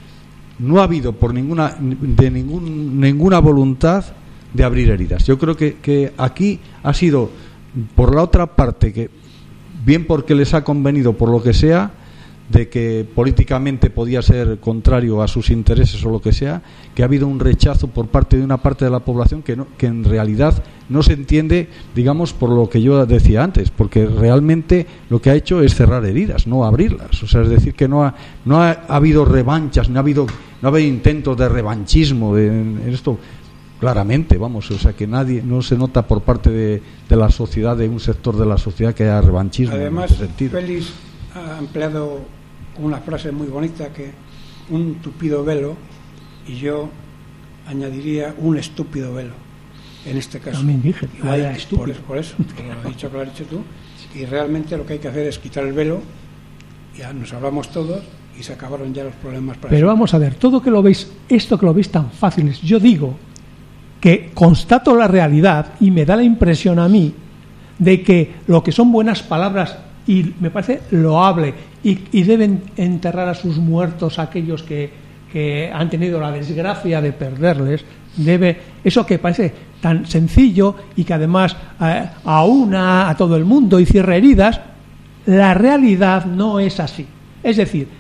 no ha habido por ninguna de ningún, ninguna voluntad de abrir heridas. Yo creo que, que aquí ha sido por la otra parte, que bien porque les ha convenido por lo que sea, de que políticamente podía ser contrario a sus intereses o lo que sea, que ha habido un rechazo por parte de una parte de la población que, no, que en realidad no se entiende, digamos, por lo que yo decía antes, porque realmente lo que ha hecho es cerrar heridas, no abrirlas. O sea, es decir, que no ha, no ha, ha habido revanchas, no ha habido, no ha habido intentos de revanchismo de, en esto. Claramente, vamos, o sea, que nadie, no se nota por parte de, de la sociedad, de un sector de la sociedad, que haya revanchismo. Además, en ese sentido. Félix ha empleado una frase muy bonita, que un tupido velo, y yo añadiría un estúpido velo en este caso. También dije, Hay, por, por eso, que lo has dicho, que lo has dicho tú, y realmente lo que hay que hacer es quitar el velo, ya nos hablamos todos y se acabaron ya los problemas. Para Pero eso. Vamos a ver, todo que lo veis, esto que lo veis tan fáciles, yo digo que constato la realidad y me da la impresión a mí de que lo que son buenas palabras, y me parece loable, y, y deben enterrar a sus muertos aquellos que, que han tenido la desgracia de perderles, debe, eso que parece tan sencillo y que además eh, aúna a todo el mundo y cierra heridas, la realidad no es así. Es decir,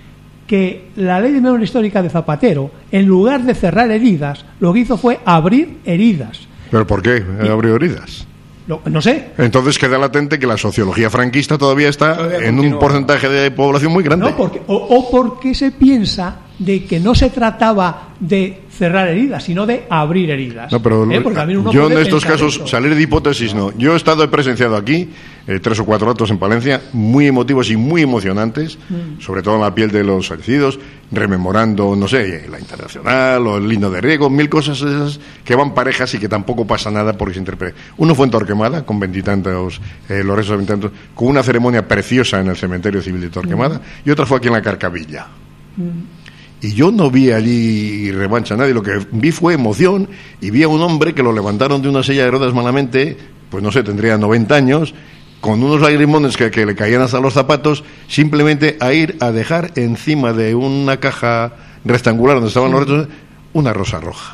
que la ley de memoria histórica de Zapatero, en lugar de cerrar heridas, lo que hizo fue abrir heridas. ¿Pero por qué abrió heridas? Lo, no sé. Entonces queda latente que la sociología franquista todavía está todavía en continúa. Un porcentaje de población muy grande. No, porque, o, o porque se piensa de que no se trataba de cerrar heridas, sino de abrir heridas. No, pero ¿Eh? yo en estos casos, eso. salir de hipótesis no. Yo he estado he presenciado aquí eh, tres o cuatro actos en Palencia muy emotivos y muy emocionantes, mm. sobre todo en la piel de los fallecidos, rememorando, no sé, la Internacional o el Lino de Riego, mil cosas esas que van parejas y que tampoco pasa nada porque se interpreta. Uno fue en Torquemada, con veintitantos, eh, los restos de veintitantos, con una ceremonia preciosa en el cementerio civil de Torquemada, mm. y otra fue aquí en la Carcavilla. Mm. Y yo no vi allí revancha a nadie, lo que vi fue emoción, y vi a un hombre que lo levantaron de una silla de ruedas malamente, pues no sé, tendría noventa años, con unos lagrimones que, que le caían hasta los zapatos, simplemente a ir a dejar encima de una caja rectangular donde estaban los restos, una rosa roja.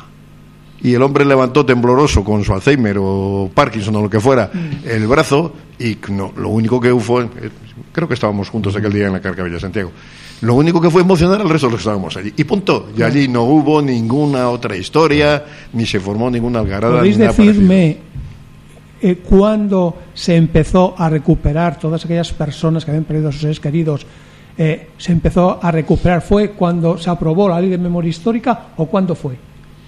Y el hombre levantó tembloroso con su Alzheimer o Parkinson o lo que fuera el brazo, y no, lo único que fue, creo que estábamos juntos aquel día en la Carcavilla, Santiago, lo único que fue emocionar al resto de los que estábamos allí. Y punto. Y allí no hubo ninguna otra historia, ni se formó ninguna algarada. ¿Podéis decirme eh, cuándo se empezó a recuperar todas aquellas personas que habían perdido a sus seres queridos? Eh, ¿Se empezó a recuperar? ¿Fue cuando se aprobó la ley de memoria histórica o cuándo fue?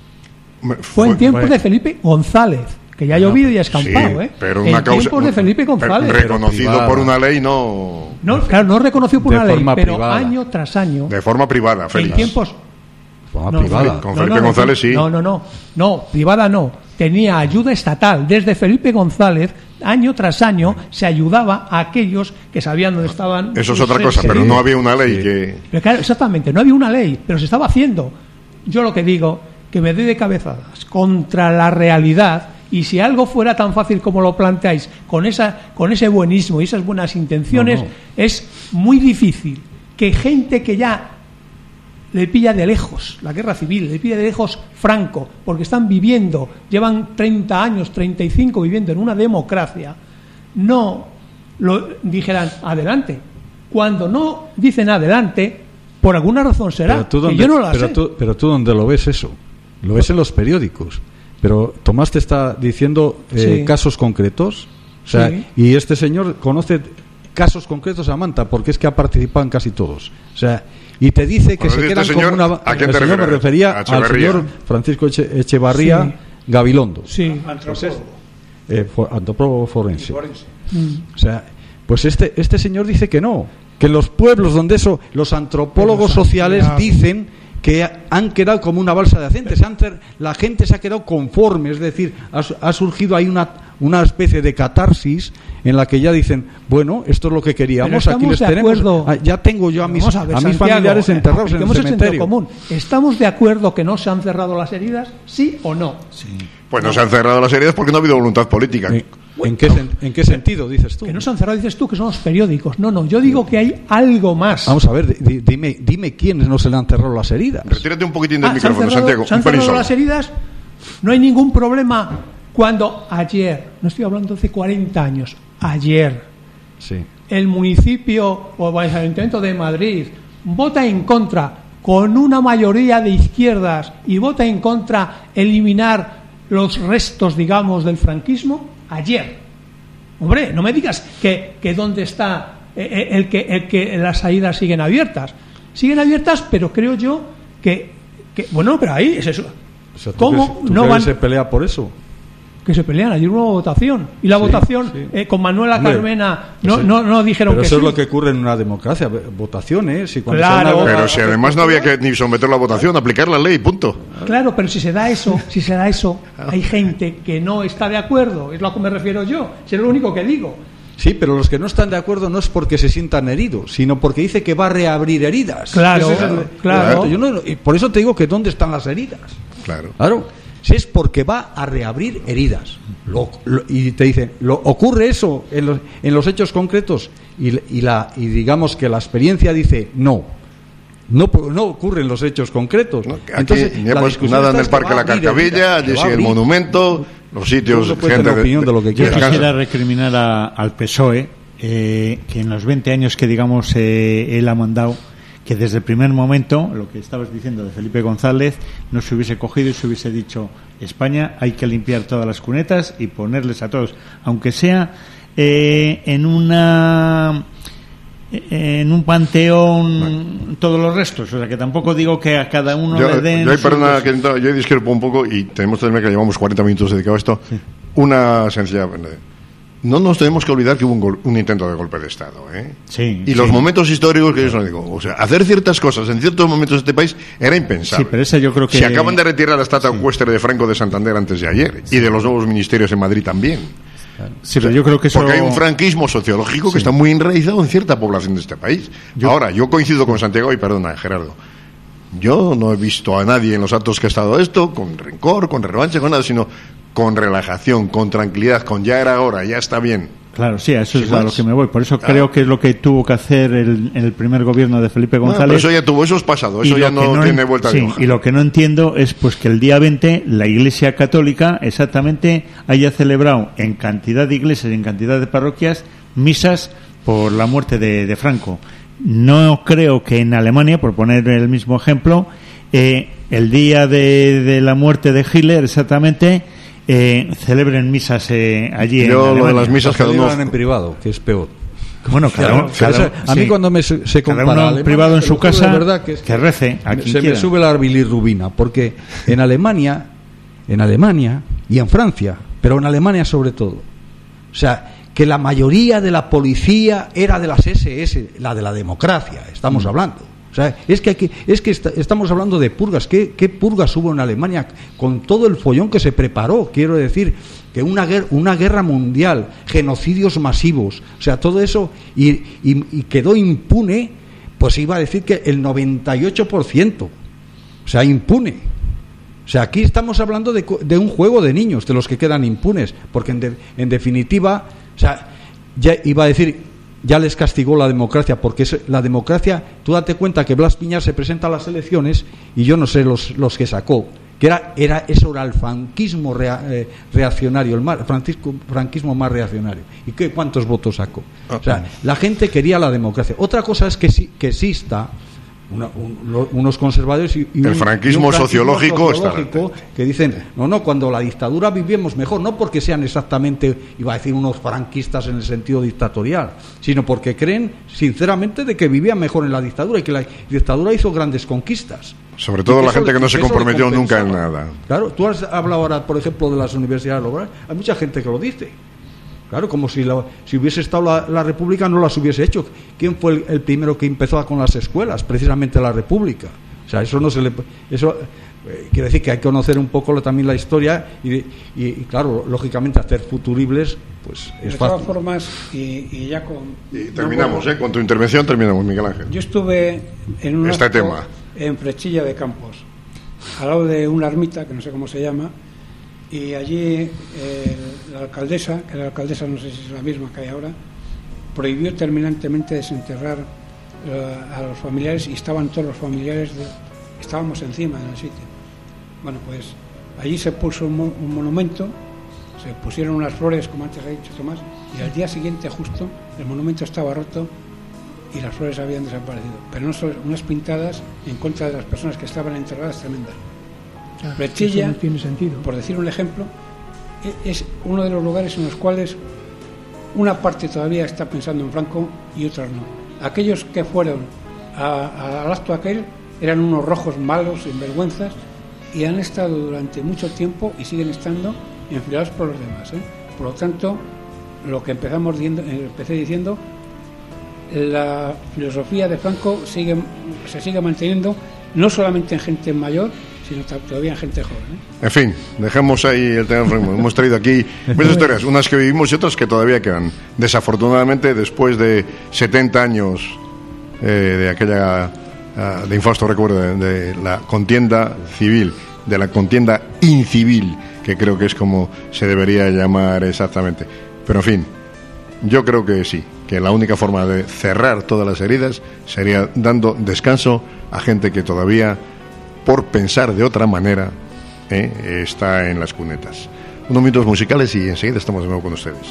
Fue, fue en tiempos fue... de Felipe González, que ya ha llovido y ha escampado, sí, ¿eh? Pero una en causa, tiempos de Felipe González. Reconocido por una ley, no... No, claro, no reconocido por de una ley, pero privada. año tras año. De forma privada, Félix. En tiempos... De forma no, privada. Con no, Felipe no, no, González, sí. No, no, no. No, privada no. Tenía ayuda estatal. Desde Felipe González, año tras año, se ayudaba a aquellos que sabían dónde estaban. Eso es otra cosa, pero no había una ley sí. que... Pero claro, exactamente, no había una ley, pero se estaba haciendo. Yo lo que digo, que me doy de cabezadas contra la realidad. Y si algo fuera tan fácil como lo planteáis, con esa, con ese buenismo y esas buenas intenciones, no, no. es muy difícil que gente que ya le pilla de lejos la guerra civil, le pilla de lejos Franco, porque están viviendo, llevan treinta años, treinta y cinco viviendo en una democracia, no lo dijeran adelante. Cuando no dicen adelante, por alguna razón será, pero tú que dónde, yo no la pero sé. Tú, pero tú ¿dónde lo ves eso? Lo ves en los periódicos. Pero Tomás te está diciendo eh, sí. casos concretos, o sea, sí. y este señor conoce casos concretos, Samantha, porque es que ha participado en casi todos, o sea, y te dice que bueno, se quedan este como señor, una... ¿a quién el te señor me refería al señor Francisco Eche, Echevarría sí. Gabilondo, sí. pues es, eh, for, antropólogo forense, forense. Mm. o sea, pues este este señor dice que no, que en los pueblos donde eso, los antropólogos los sociales dicen que han quedado como una balsa de aceite, se han, la gente se ha quedado conforme, es decir, ha, ha surgido ahí una, una especie de catarsis en la que ya dicen, bueno, esto es lo que queríamos, aquí les tenemos, ya tengo yo a mis, a ver, a mis Santiago, familiares enterrados en el cementerio. Común. ¿Estamos de acuerdo que no se han cerrado las heridas, sí o no? Sí. Pues no, no se han cerrado las heridas porque no ha habido voluntad política. Sí. ¿En qué, sen, ¿En qué sentido dices tú? Que no se han cerrado, dices tú, que son los periódicos. No, no, yo digo que hay algo más. Vamos a ver, di, dime, dime quiénes no se le han cerrado las heridas. Retírate un poquitín del ah, micrófono, ¿se han cerrado, Santiago. ¿Se han cerrado las heridas? No hay ningún problema cuando ayer, no estoy hablando de hace cuarenta años, ayer, sí. el municipio o el Ayuntamiento de Madrid vota en contra con una mayoría de izquierdas y vota en contra eliminar los restos, digamos, del franquismo. Ayer, hombre, no me digas que, que dónde está el, el, que, el que las salidas siguen abiertas. Siguen abiertas, pero creo yo que, que bueno, pero ahí es eso. O sea, ¿tú ¿Cómo crees, tú no crees van? Se pelea por eso? Que se pelean, ayer hubo votación y la sí, votación sí. Eh, con Manuela Hombre, Carmena no, sí. no, no dijeron pero que eso sí. es lo que ocurre en una democracia, votaciones y cuando claro, se pero una... si además no había que ni someter la votación, aplicar la ley, punto. Claro, pero si se da eso, si se da eso, hay gente que no está de acuerdo, es lo que me refiero yo, si es lo único que digo. Sí, pero los que no están de acuerdo no es porque se sientan heridos, sino porque dice que va a reabrir heridas. Claro, es el, claro. Yo no, y por eso te digo que ¿dónde están las heridas? Claro. Claro. Si es porque va a reabrir heridas. Lo, lo, y te dicen, lo, ¿ocurre eso en los, en los hechos concretos? Y, y, la, y digamos que la experiencia dice, no. No, no ocurren los hechos concretos. No, aquí, entonces, pues, nada en el Parque de la Carcavilla, allí sigue el monumento, los sitios... No gente de, opinión de lo que yo quisiera recriminar a, al P S O E eh, que en los veinte años que, digamos, eh, él ha mandado, que desde el primer momento, lo que estabas diciendo de Felipe González, no se hubiese cogido y se hubiese dicho: España, hay que limpiar todas las cunetas y ponerles a todos, aunque sea eh, en una en un panteón, bueno, todos los restos. O sea, que tampoco digo que a cada uno yo, le den... Yo, perdona, que yo discrepo un poco, y tenemos que tener que llevamos cuarenta minutos dedicados a esto. Sí. Una sencilla... No nos tenemos que olvidar que hubo un, gol, un intento de golpe de Estado, ¿eh? Sí, y sí. los momentos históricos que yo os digo, o sea, hacer ciertas cosas en ciertos momentos de este país era impensable. Sí, pero ese yo creo que... Se acaban de retirar la estatua sí. ecuestre de Franco de Santander antes de ayer, sí. y de los nuevos ministerios en Madrid también. Sí, pero yo creo que eso... Porque hay un franquismo sociológico que sí. está muy enraizado en cierta población de este país. Yo... Ahora, yo coincido con Santiago, y perdona, Gerardo, yo no he visto a nadie en los actos que ha estado esto con rencor, con revancha, con nada, sino con relajación, con tranquilidad, con ya era hora, ya está bien. Claro, sí, a eso es a lo que me voy. Por eso claro. creo que es lo que tuvo que hacer el, el primer gobierno de Felipe González. Bueno, pero eso ya tuvo, eso es pasado, eso ya no, no tiene vuelta sí, de hoja. Y lo que no entiendo es pues que el día veinte la Iglesia Católica exactamente haya celebrado en cantidad de iglesias, en cantidad de parroquias, misas por la muerte de, de Franco. No creo que en Alemania, por poner el mismo ejemplo, eh, el día de, de la muerte de Hitler exactamente... Eh, celebren misas eh, allí. Yo en lo de las misas cada uno en privado, que es peor. Bueno, cada uno, cada uno, a mí sí. cuando me se, se compara cada uno Alemania, privado en su casa, verdad que, es que rece a quien se quiera. Me sube la bilirrubina, porque en Alemania, en Alemania y en Francia, pero en Alemania sobre todo, o sea, que la mayoría de la policía era de las ese ese, la de la democracia, estamos mm. hablando. O sea, es que aquí, es que est- estamos hablando de purgas. ¿Qué, ¿Qué purgas hubo en Alemania con todo el follón que se preparó? Quiero decir que una guerra, una guerra mundial, genocidios masivos, o sea, todo eso y, y, y quedó impune, pues iba a decir que el noventa y ocho por ciento, o sea, impune. O sea, aquí estamos hablando de, de un juego de niños, de los que quedan impunes, porque en, de, en definitiva, o sea, ya iba a decir... ya les castigó la democracia, porque es, la democracia, tú date cuenta que Blas Piñar se presenta a las elecciones y yo no sé los, los que sacó, que era, era eso era el franquismo rea, eh, reaccionario, el más, franquismo, franquismo más reaccionario. ¿Y qué, cuántos votos sacó? O sea, la gente quería la democracia. Otra cosa es que, que exista una, un, lo, unos conservadores y, y el un, franquismo, y un franquismo sociológico, sociológico que dicen, no, no, cuando la dictadura vivimos mejor, no porque sean exactamente, iba a decir unos franquistas en el sentido dictatorial, sino porque creen sinceramente de que vivían mejor en la dictadura y que la dictadura hizo grandes conquistas. Sobre todo la gente que no se comprometió nunca en nada. Claro, tú has hablado ahora, por ejemplo, de las universidades laborales, hay mucha gente que lo dice. Claro, como si, la, si hubiese estado la, la República no las hubiese hecho. ¿Quién fue el, el primero que empezó con las escuelas? Precisamente la República. O sea, eso no se le... Eso eh, quiere decir que hay que conocer un poco también la historia y, y, y claro, lógicamente hacer futuribles, pues es de fácil. todas formas, y, y ya con... Y terminamos, no, ¿eh? Con tu intervención terminamos, Miguel Ángel. Yo estuve en un este acto tema. en Frechilla de Campos, al lado de una ermita, que no sé cómo se llama, y allí eh, la alcaldesa, que la alcaldesa no sé si es la misma que hay ahora, prohibió terminantemente desenterrar eh, a los familiares, y estaban todos los familiares, de, estábamos encima en el sitio. Bueno, pues allí se puso un, mo- un monumento, se pusieron unas flores, como antes ha dicho Tomás, y al día siguiente justo el monumento estaba roto y las flores habían desaparecido, pero no solo unas pintadas en contra de las personas que estaban enterradas tremendas. Claro, Frechilla, no tiene sentido. por decir un ejemplo, es uno de los lugares en los cuales una parte todavía está pensando en Franco y otras no. Aquellos que fueron a, a, al acto aquel eran unos rojos malos, sinvergüenzas, y han estado durante mucho tiempo y siguen estando enfilados por los demás, ¿eh? Por lo tanto, lo que empezamos diciendo, empecé diciendo, la filosofía de Franco sigue, se sigue manteniendo no solamente en gente mayor, sino todavía en gente joven, ¿eh? En fin, dejemos ahí el tema. Hemos traído aquí muchas historias, unas que vivimos y otras que todavía quedan. Desafortunadamente, después de setenta años eh, de aquella uh, de infausto recuerdo de, de la contienda civil, de la contienda incivil, que creo que es como se debería llamar exactamente. Pero en fin, yo creo que sí, que la única forma de cerrar todas las heridas sería dando descanso a gente que todavía, por pensar de otra manera, eh, está en las cunetas. Unos minutos musicales y enseguida estamos de nuevo con ustedes.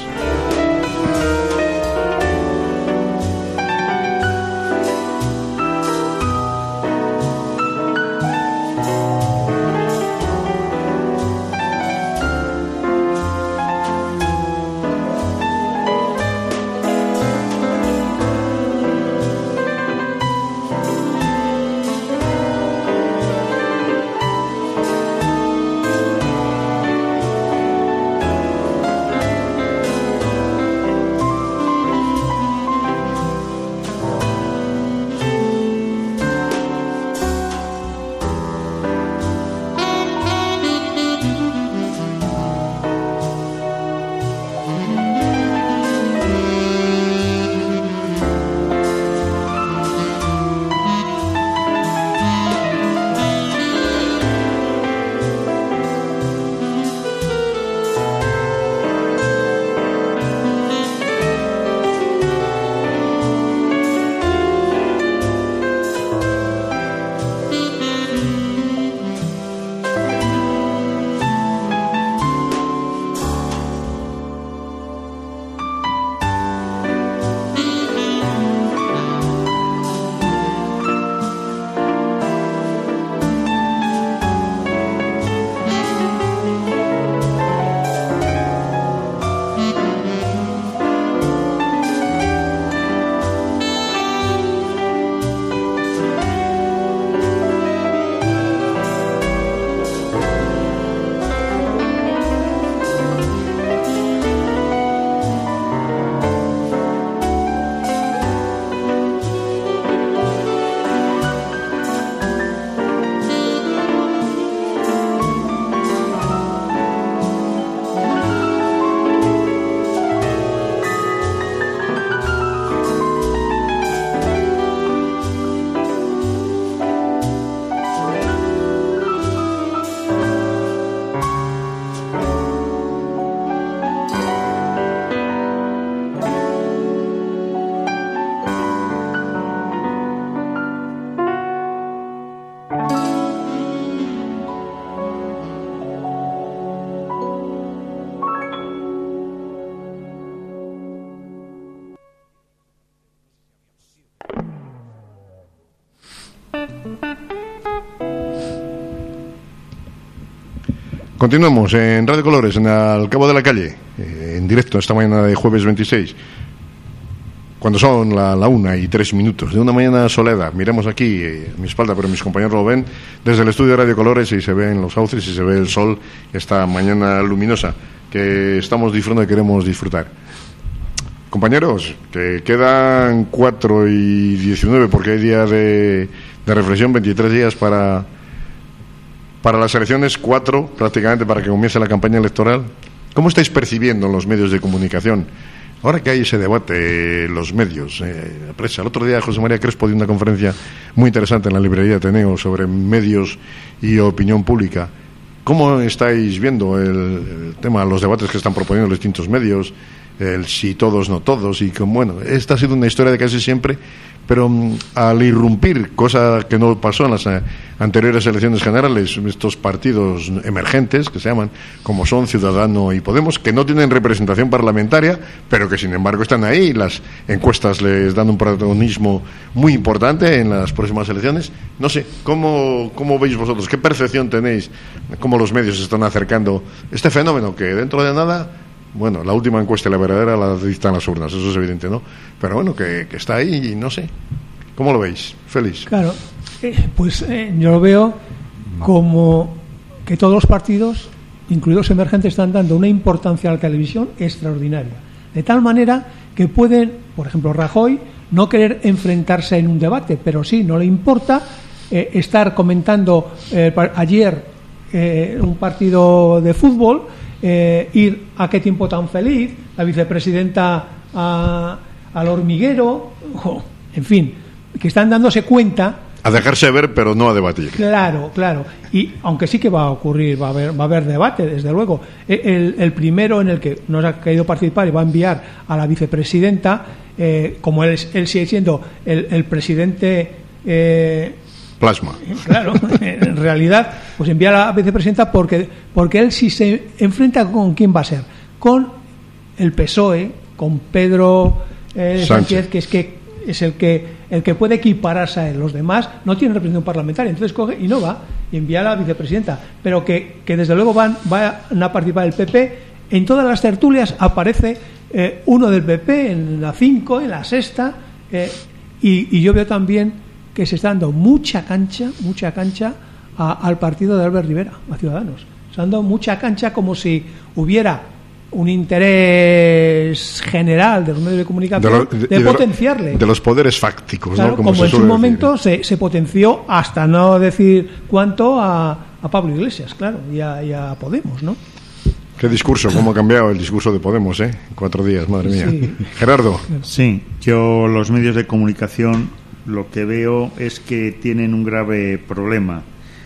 Continuamos en Radio Colores, en Al Cabo de la Calle, eh, en directo esta mañana de jueves veintiséis, cuando son la, la una y tres minutos de una mañana soleada. Miremos aquí eh, a mi espalda, pero mis compañeros lo ven desde el estudio de Radio Colores, y se ven los sauces y se ve el sol esta mañana luminosa que estamos disfrutando y queremos disfrutar. Compañeros, que quedan cuatro y diecinueve porque hay día de, de reflexión, veintitrés días para... Para las elecciones, cuatro prácticamente para que comience la campaña electoral. ¿Cómo estáis percibiendo en los medios de comunicación? Ahora que hay ese debate en los medios, eh, la prensa. El otro día José María Crespo dio una conferencia muy interesante en la librería Ateneo sobre medios y opinión pública. ¿Cómo estáis viendo el, el tema, los debates que están proponiendo los distintos medios? El si todos, no todos. Y como, bueno, esta ha sido una historia de casi siempre, pero um, al irrumpir, cosa que no pasó en las uh, anteriores elecciones generales, estos partidos emergentes que se llaman, como son Ciudadano y Podemos, que no tienen representación parlamentaria, pero que sin embargo están ahí. Las encuestas les dan un protagonismo muy importante en las próximas elecciones. No sé, ¿cómo, cómo veis vosotros? ¿Qué percepción tenéis? ¿Cómo los medios se están acercando este fenómeno que dentro de nada... Bueno, la última encuesta, la verdadera, la dictan las urnas, eso es evidente, ¿no? Pero bueno, que, que está ahí y no sé. ¿Cómo lo veis, Félix? Claro, eh, pues eh, yo lo veo como que todos los partidos, incluidos emergentes, están dando una importancia a la televisión extraordinaria. De tal manera que pueden, por ejemplo, Rajoy, no querer enfrentarse en un debate, pero sí, no le importa eh, estar comentando eh, ayer eh, un partido de fútbol. Eh, ir a Qué tiempo tan feliz, la vicepresidenta a, al hormiguero, oh, en fin, que están dándose cuenta. A dejarse ver, pero no a debatir. Claro, claro. Y aunque sí que va a ocurrir, va a haber, va a haber debate, desde luego. El, el primero en el que no ha querido participar y va a enviar a la vicepresidenta, eh, como él, él sigue siendo el, el presidente. Eh, Plasma. Claro, en realidad, pues envía a la vicepresidenta porque, porque él si se enfrenta con quién va a ser, con el P S O E, con Pedro eh, Sánchez, que es que es el que el que puede equipararse a él. Los demás no tienen representación parlamentaria, entonces coge y no va y envía a la vicepresidenta, pero que, que desde luego van, van a participar el P P. En todas las tertulias aparece eh, uno del P P, en la cinco, en la sexta, eh, y, y yo veo también que se está dando mucha cancha, mucha cancha a, al partido de Albert Rivera, a Ciudadanos. Se está dando mucha cancha como si hubiera un interés general de los medios de comunicación de, lo, de, de potenciarle. De los poderes fácticos, claro, ¿no? Como, como en su momento se, se potenció, hasta no decir cuánto, a, a Pablo Iglesias, claro, y a, y a Podemos, ¿no? Qué discurso, cómo ha cambiado el discurso de Podemos, ¿eh? Cuatro días, madre mía. Sí. Gerardo. Sí, yo los medios de comunicación lo que veo es que tienen un grave problema.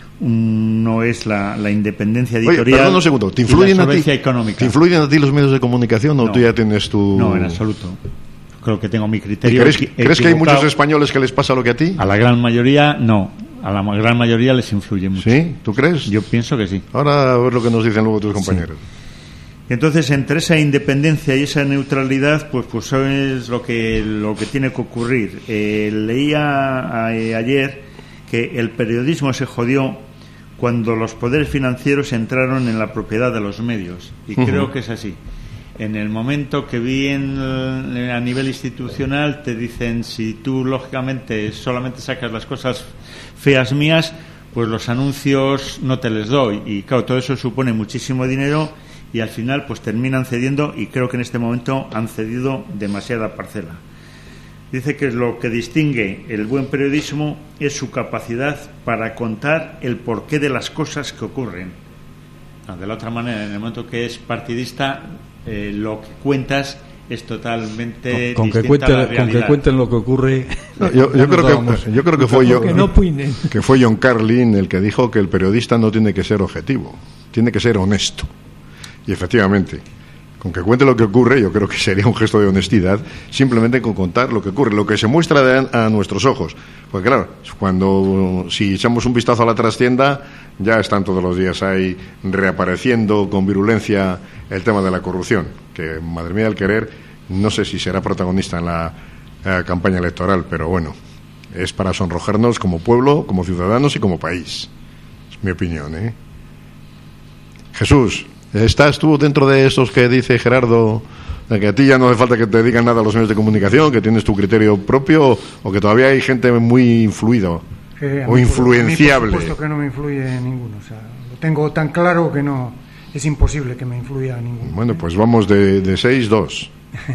No es la, la independencia editorial. Oye, perdón un segundo, ¿te influyen, a ti, económica. ¿te influyen a ti los medios de comunicación o no, tú ya tienes tu...? No, en absoluto. Creo que tengo mi criterio. ¿Crees, ¿crees que hay muchos españoles que les pasa lo que a ti? A la gran mayoría, no. A la gran mayoría les influye mucho. ¿Sí? ¿Tú crees? Yo pienso que sí. Ahora a ver lo que nos dicen luego tus compañeros. Sí. Entonces, entre esa independencia y esa neutralidad, pues pues es lo que lo que tiene que ocurrir. Eh, leía a, ayer que el periodismo se jodió cuando los poderes financieros entraron en la propiedad de los medios, y uh-huh. creo que es así. En el momento que vi en, a nivel institucional te dicen, si tú lógicamente solamente sacas las cosas feas mías, pues los anuncios no te les doy, y claro, todo eso supone muchísimo dinero. Y al final pues terminan cediendo, y creo que en este momento han cedido demasiada parcela. Dice que lo que distingue el buen periodismo es su capacidad para contar el porqué de las cosas que ocurren. De la otra manera, en el momento que es partidista, eh, lo que cuentas es totalmente con, con distinta que cuente, a la realidad. Con que cuenten lo que ocurre. No, yo, yo, creo que, yo creo que fue yo, que, no que fue John Carlin el que dijo que el periodista no tiene que ser objetivo, tiene que ser honesto. Y efectivamente, con que cuente lo que ocurre, yo creo que sería un gesto de honestidad, simplemente con contar lo que ocurre, lo que se muestra de, a nuestros ojos. Porque claro, cuando si echamos un vistazo a la trastienda, ya están todos los días ahí reapareciendo con virulencia el tema de la corrupción, que, madre mía del querer, no sé si será protagonista en la eh, campaña electoral, pero bueno, es para sonrojarnos como pueblo, como ciudadanos y como país. Es mi opinión, ¿eh? Jesús, ¿estás tú dentro de estos que dice Gerardo, de que a ti ya no hace falta que te digan nada a los medios de comunicación, que tienes tu criterio propio, o que todavía hay gente muy influida eh, o mí, influenciable? Por supuesto que no me influye ninguno, o sea, lo tengo tan claro que no, es imposible que me influya ninguno. Bueno, pues vamos de, de seis, dos.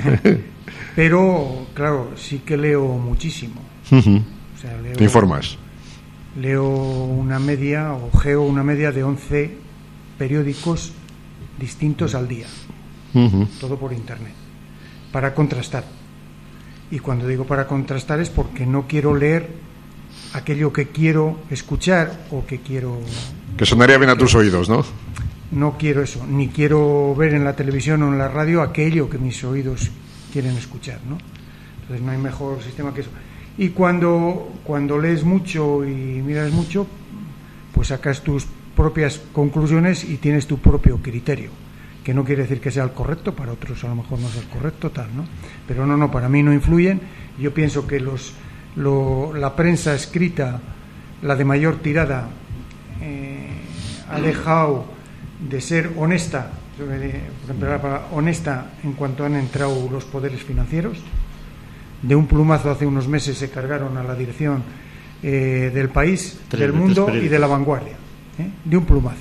Pero, claro, sí que leo muchísimo. Uh-huh. O sea, leo, ¿te informas? Leo una media, o geo una media de once periódicos distintos al día. Uh-huh. Todo por internet. Para contrastar. Y cuando digo para contrastar es porque no quiero leer aquello que quiero escuchar o que quiero... Que sonaría bien a tus oídos, ¿no? No quiero eso. Ni quiero ver en la televisión o en la radio aquello que mis oídos quieren escuchar, ¿no? Entonces no hay mejor sistema que eso. Y cuando, cuando lees mucho y miras mucho, pues sacas tus propias conclusiones y tienes tu propio criterio, que no quiere decir que sea el correcto, para otros a lo mejor no es el correcto, tal, ¿no? Pero no, no, para mí no influyen. Yo pienso que los lo, la prensa escrita, la de mayor tirada, eh, ha dejado de ser honesta, por ejemplo, la palabra honesta, en cuanto han entrado los poderes financieros. De un plumazo hace unos meses se cargaron a la dirección eh, del País, tres, del Mundo y de La Vanguardia, ¿eh? De un plumazo.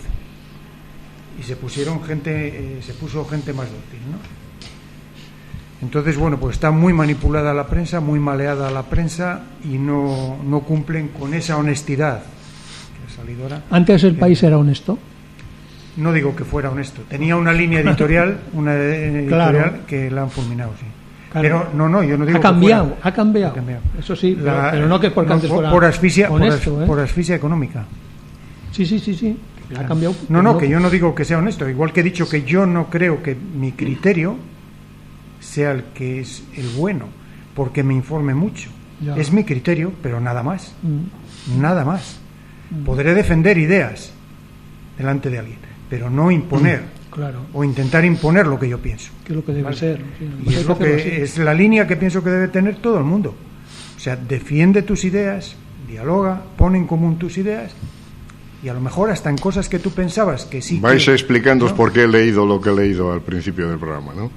Y se pusieron gente, eh, se puso gente más dócil, ¿no? Entonces, bueno, pues está muy manipulada la prensa, muy maleada la prensa y no, no cumplen con esa honestidad que ha salido ahora. ¿Antes el País era honesto? No digo que fuera honesto. Tenía una línea editorial, una editorial claro. que la han fulminado, sí. Claro. Pero no, no, yo no digo ha cambiado, que fuera, ha cambiado, ha cambiado. Eso sí, la, pero no que porque no, antes fuera por asfixia, honesto, por, as, ¿eh? por asfixia económica. Sí, sí, sí, sí. Ha cambiado. No, no, que yo no digo que sea honesto. Igual que he dicho que yo no creo que mi criterio sea el que es el bueno, porque me informe mucho. Ya. Es mi criterio, pero nada más. Mm. Nada más. Mm. Podré defender ideas delante de alguien, pero no imponer. Mm. Claro. O intentar imponer lo que yo pienso. Que es lo que debe ¿vale? ser. Sí, y es, lo que, es la línea que pienso que debe tener todo el mundo. O sea, defiende tus ideas, dialoga, pone en común tus ideas, y a lo mejor hasta en cosas que tú pensabas que sí. Vais que, explicándoos ¿no? por qué he leído lo que he leído al principio del programa, ¿no?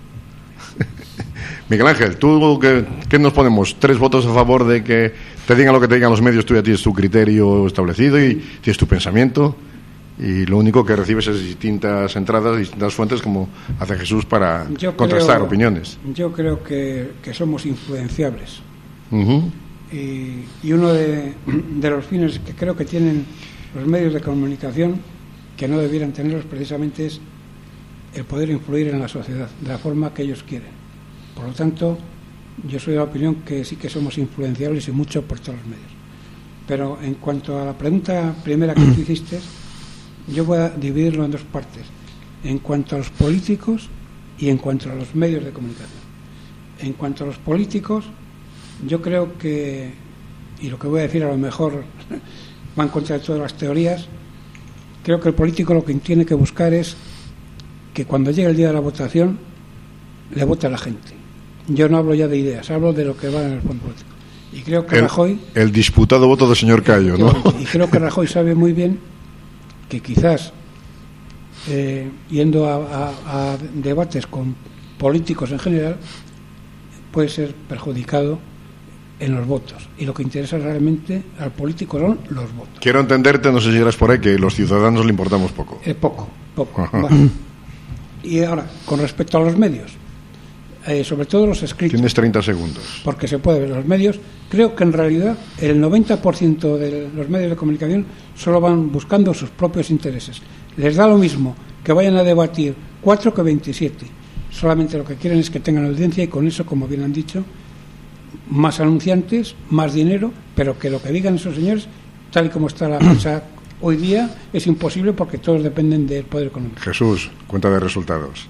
Miguel Ángel, ¿tú qué, qué nos ponemos? ¿Tres votos a favor de que te digan lo que te digan los medios? Tú ya tienes tu criterio establecido y tienes tu pensamiento. Y lo único que recibes es distintas entradas, distintas fuentes, como hace Jesús, para yo contrastar creo, opiniones. Yo creo que, que somos influenciables. Uh-huh. Y, y uno de, de los fines que creo que tienen los medios de comunicación, que no debieran tenerlos precisamente, es el poder influir en la sociedad de la forma que ellos quieren. Por lo tanto, yo soy de la opinión que sí que somos influenciables y mucho por todos los medios. Pero en cuanto a la pregunta primera que tú hiciste, yo voy a dividirlo en dos partes, en cuanto a los políticos y en cuanto a los medios de comunicación. En cuanto a los políticos, yo creo que, y lo que voy a decir a lo mejor va en contra de todas las teorías, creo que el político lo que tiene que buscar es que cuando llegue el día de la votación le vote a la gente. Yo no hablo ya de ideas, hablo de lo que va en el fondo político. Y creo que el, Rajoy... El disputado voto del señor Cayo, ¿no? Y creo que Rajoy sabe muy bien que quizás eh, yendo a, a, a debates con políticos en general puede ser perjudicado en los votos, y lo que interesa realmente al político son los votos. Quiero entenderte, no sé si eras por ahí, que los ciudadanos le importamos poco. Eh, poco, poco. Vale. Y ahora, con respecto a los medios, eh, sobre todo los escritos. Tienes treinta segundos. Porque se puede ver los medios. Creo que en realidad el noventa por ciento de los medios de comunicación solo van buscando sus propios intereses. Les da lo mismo que vayan a debatir cuatro que veintisiete. Solamente lo que quieren es que tengan audiencia y con eso, como bien han dicho, más anunciantes, más dinero, pero que lo que digan esos señores, tal y como está la prensa hoy día, es imposible porque todos dependen del poder económico. Jesús, cuenta de resultados.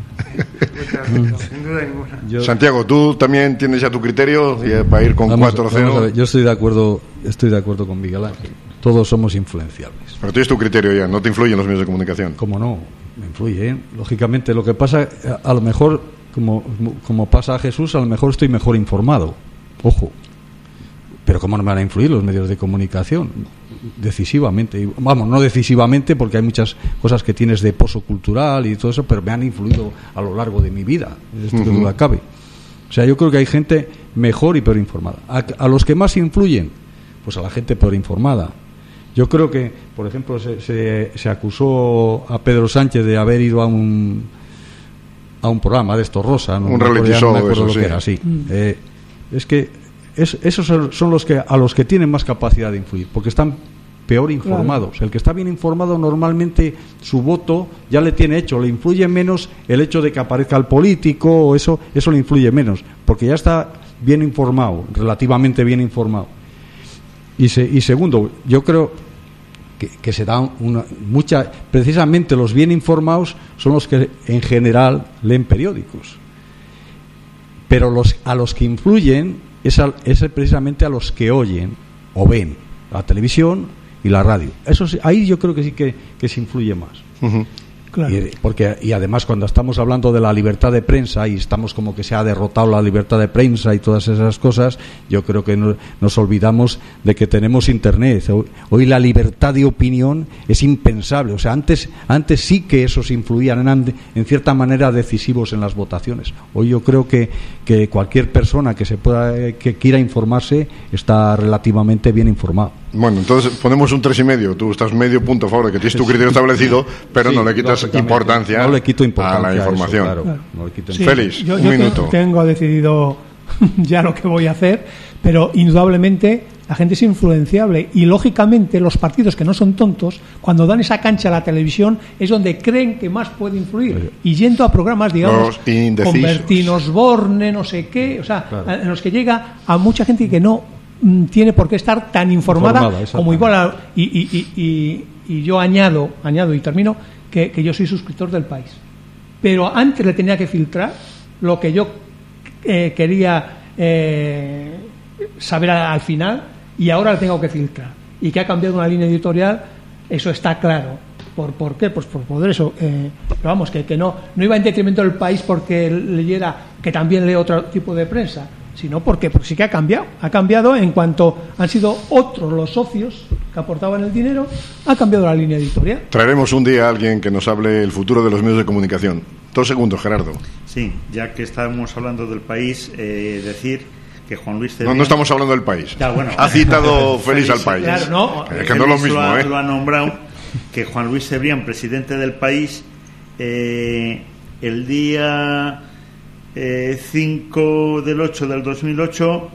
Sin duda ninguna. Yo, Santiago, tú también tienes ya tu criterio para ir con cuatro cero. Yo estoy de acuerdo, estoy de acuerdo con Miguel Ángel. Todos somos influenciables. Pero tienes tu criterio ya, no te influyen los medios de comunicación. ¿Cómo no? Me influye, ¿eh? Lógicamente. Lo que pasa, a lo mejor, como, como pasa a Jesús, a lo mejor estoy mejor informado. Ojo. Pero ¿cómo no van a influir los medios de comunicación? Decisivamente. Vamos, no decisivamente, porque hay muchas cosas que tienes de pozo cultural y todo eso, pero me han influido a lo largo de mi vida, esto que duda cabe. O sea, yo creo que hay gente mejor y peor informada. A, a los que más influyen, pues a la gente peor informada. Yo creo que, por ejemplo, se, se, se acusó a Pedro Sánchez de haber ido a un a un programa de estos Rosa, no, un no reality show, no me acuerdo eso, lo sí. que era, sí. Mm. Eh, es que Es, esos son los que a los que tienen más capacidad de influir, porque están peor informados. Claro. El que está bien informado, normalmente su voto ya le tiene hecho, le influye menos el hecho de que aparezca el político, o eso eso le influye menos, porque ya está bien informado, relativamente bien informado. Y, se, y segundo, yo creo que, que se da una mucha, precisamente los bien informados son los que en general leen periódicos, pero los a los que influyen Es, a, es precisamente a los que oyen o ven la televisión y la radio. Eso sí, ahí yo creo que sí que, que se influye más. Uh-huh. Claro. Y, porque, y además, cuando estamos hablando de la libertad de prensa y estamos como que se ha derrotado la libertad de prensa y todas esas cosas, yo creo que no, nos olvidamos de que tenemos Internet. Hoy, hoy la libertad de opinión es impensable. O sea, antes, antes sí que esos influían, eran en cierta manera decisivos en las votaciones. Hoy yo creo que, que cualquier persona que se pueda que quiera informarse está relativamente bien informado. Bueno, entonces ponemos un tres y medio. Tú estás medio punto a favor de que tienes tu criterio establecido, pero sí, no le quitas importancia, no le quito importancia a la información. Eso, claro. Claro. No le quito Sí, Félix, yo, un yo minuto. Tengo decidido ya lo que voy a hacer, pero indudablemente la gente es influenciable y lógicamente los partidos que no son tontos, cuando dan esa cancha a la televisión es donde creen que más puede influir. Y yendo a programas, digamos, con Bertín Osborne, no sé qué, o sea, claro, en los que llega a mucha gente que no tiene por qué estar tan informada, informada como igual a, y, y, y, y, y yo añado añado y termino que, que yo soy suscriptor del País, pero antes le tenía que filtrar lo que yo eh, quería eh, saber al, al final, y ahora le tengo que filtrar, y que ha cambiado una línea editorial, eso está claro. ¿Por, por qué? Pues por poder eso. Eh, pero vamos, que, que no, no iba en detrimento del País porque leyera, que también lee otro tipo de prensa, sino porque, porque sí que ha cambiado. Ha cambiado en cuanto han sido otros los socios que aportaban el dinero, ha cambiado la línea editorial. Traeremos un día a alguien que nos hable el futuro de los medios de comunicación. Dos segundos, Gerardo. Sí, ya que estábamos hablando del País, eh, decir que Juan Luis Cebrián... No, no estamos hablando del País. Ya, bueno. Ha citado Félix al País. Claro, no. Es que no es lo mismo, lo ha, ¿eh? Lo ha nombrado, que Juan Luis Cebrián, presidente del País, eh, el día... Eh, cinco del ocho del dos mil ocho,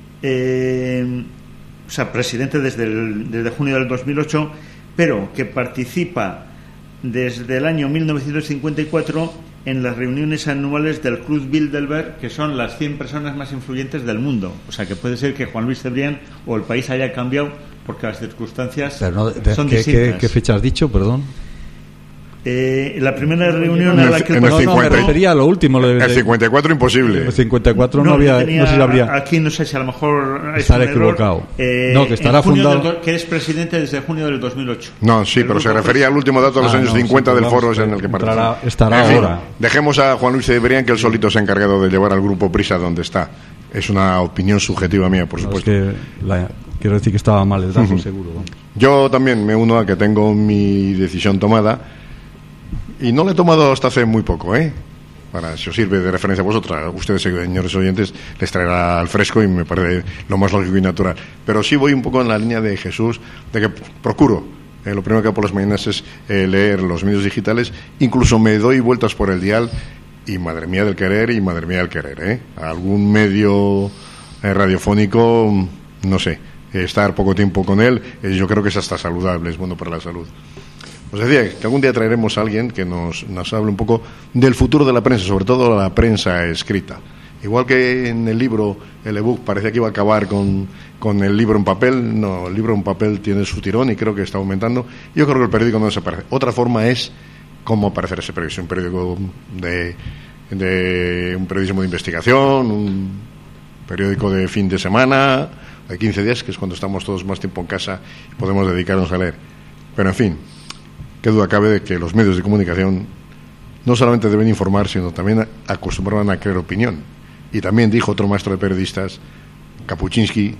eh, o sea, presidente desde, el, desde junio del dos mil ocho, pero que participa desde el año mil novecientos cincuenta y cuatro en las reuniones anuales del Club Bilderberg, que son las cien personas más influyentes del mundo. O sea, que puede ser que Juan Luis Cebrián o el país haya cambiado porque las circunstancias pero no, de, son ¿qué, distintas. ¿qué, ¿Qué fecha has dicho, perdón? Eh, la primera reunión en a la que el no, no, me refería a lo último. El de, cincuenta y cuatro imposible. El cincuenta y cuatro no, no había, tenía, no sé si habría. Aquí no sé si a lo mejor estaré equivocado. Eh, no, que estará fundado. Del, que es presidente desde junio del dos mil ocho. No, sí, pero se refería al último dato de los ah, años no, cincuenta sí, del foro en el que participa. Estará en fin, ahora. Dejemos a Juan Luis Cebrián, que él solito se ha encargado de llevar al grupo Prisa donde está. Es una opinión subjetiva mía, por supuesto. No, es que la, quiero decir que estaba mal el dato, uh-huh. seguro. Vamos. Yo también me uno a que tengo mi decisión tomada. Y no la he tomado hasta hace muy poco, ¿eh? Para, si os sirve de referencia a vosotros, a ustedes, señores oyentes, les traerá al fresco y me parece lo más lógico y natural. Pero sí voy un poco en la línea de Jesús, de que procuro, eh, lo primero que hago por las mañanas es eh, leer los medios digitales, incluso me doy vueltas por el dial y madre mía del querer y madre mía del querer, ¿eh? Algún medio eh, radiofónico, no sé, eh, estar poco tiempo con él, eh, yo creo que es hasta saludable, es bueno para la salud. Os decía que algún día traeremos a alguien que nos, nos hable un poco del futuro de la prensa, sobre todo la prensa escrita. Igual que en el libro, el ebook parecía que iba a acabar con, con el libro en papel, no, el libro en papel tiene su tirón y creo que está aumentando. Yo creo que el periódico no desaparece. Otra forma es cómo aparecer ese periódico, un periódico de, de un periodismo de investigación, un periódico de fin de semana, de quince días, que es cuando estamos todos más tiempo en casa y podemos dedicarnos a leer. Pero en fin, qué duda cabe de que los medios de comunicación no solamente deben informar, sino también acostumbraban a crear opinión. Y también dijo otro maestro de periodistas, Kapuczynski,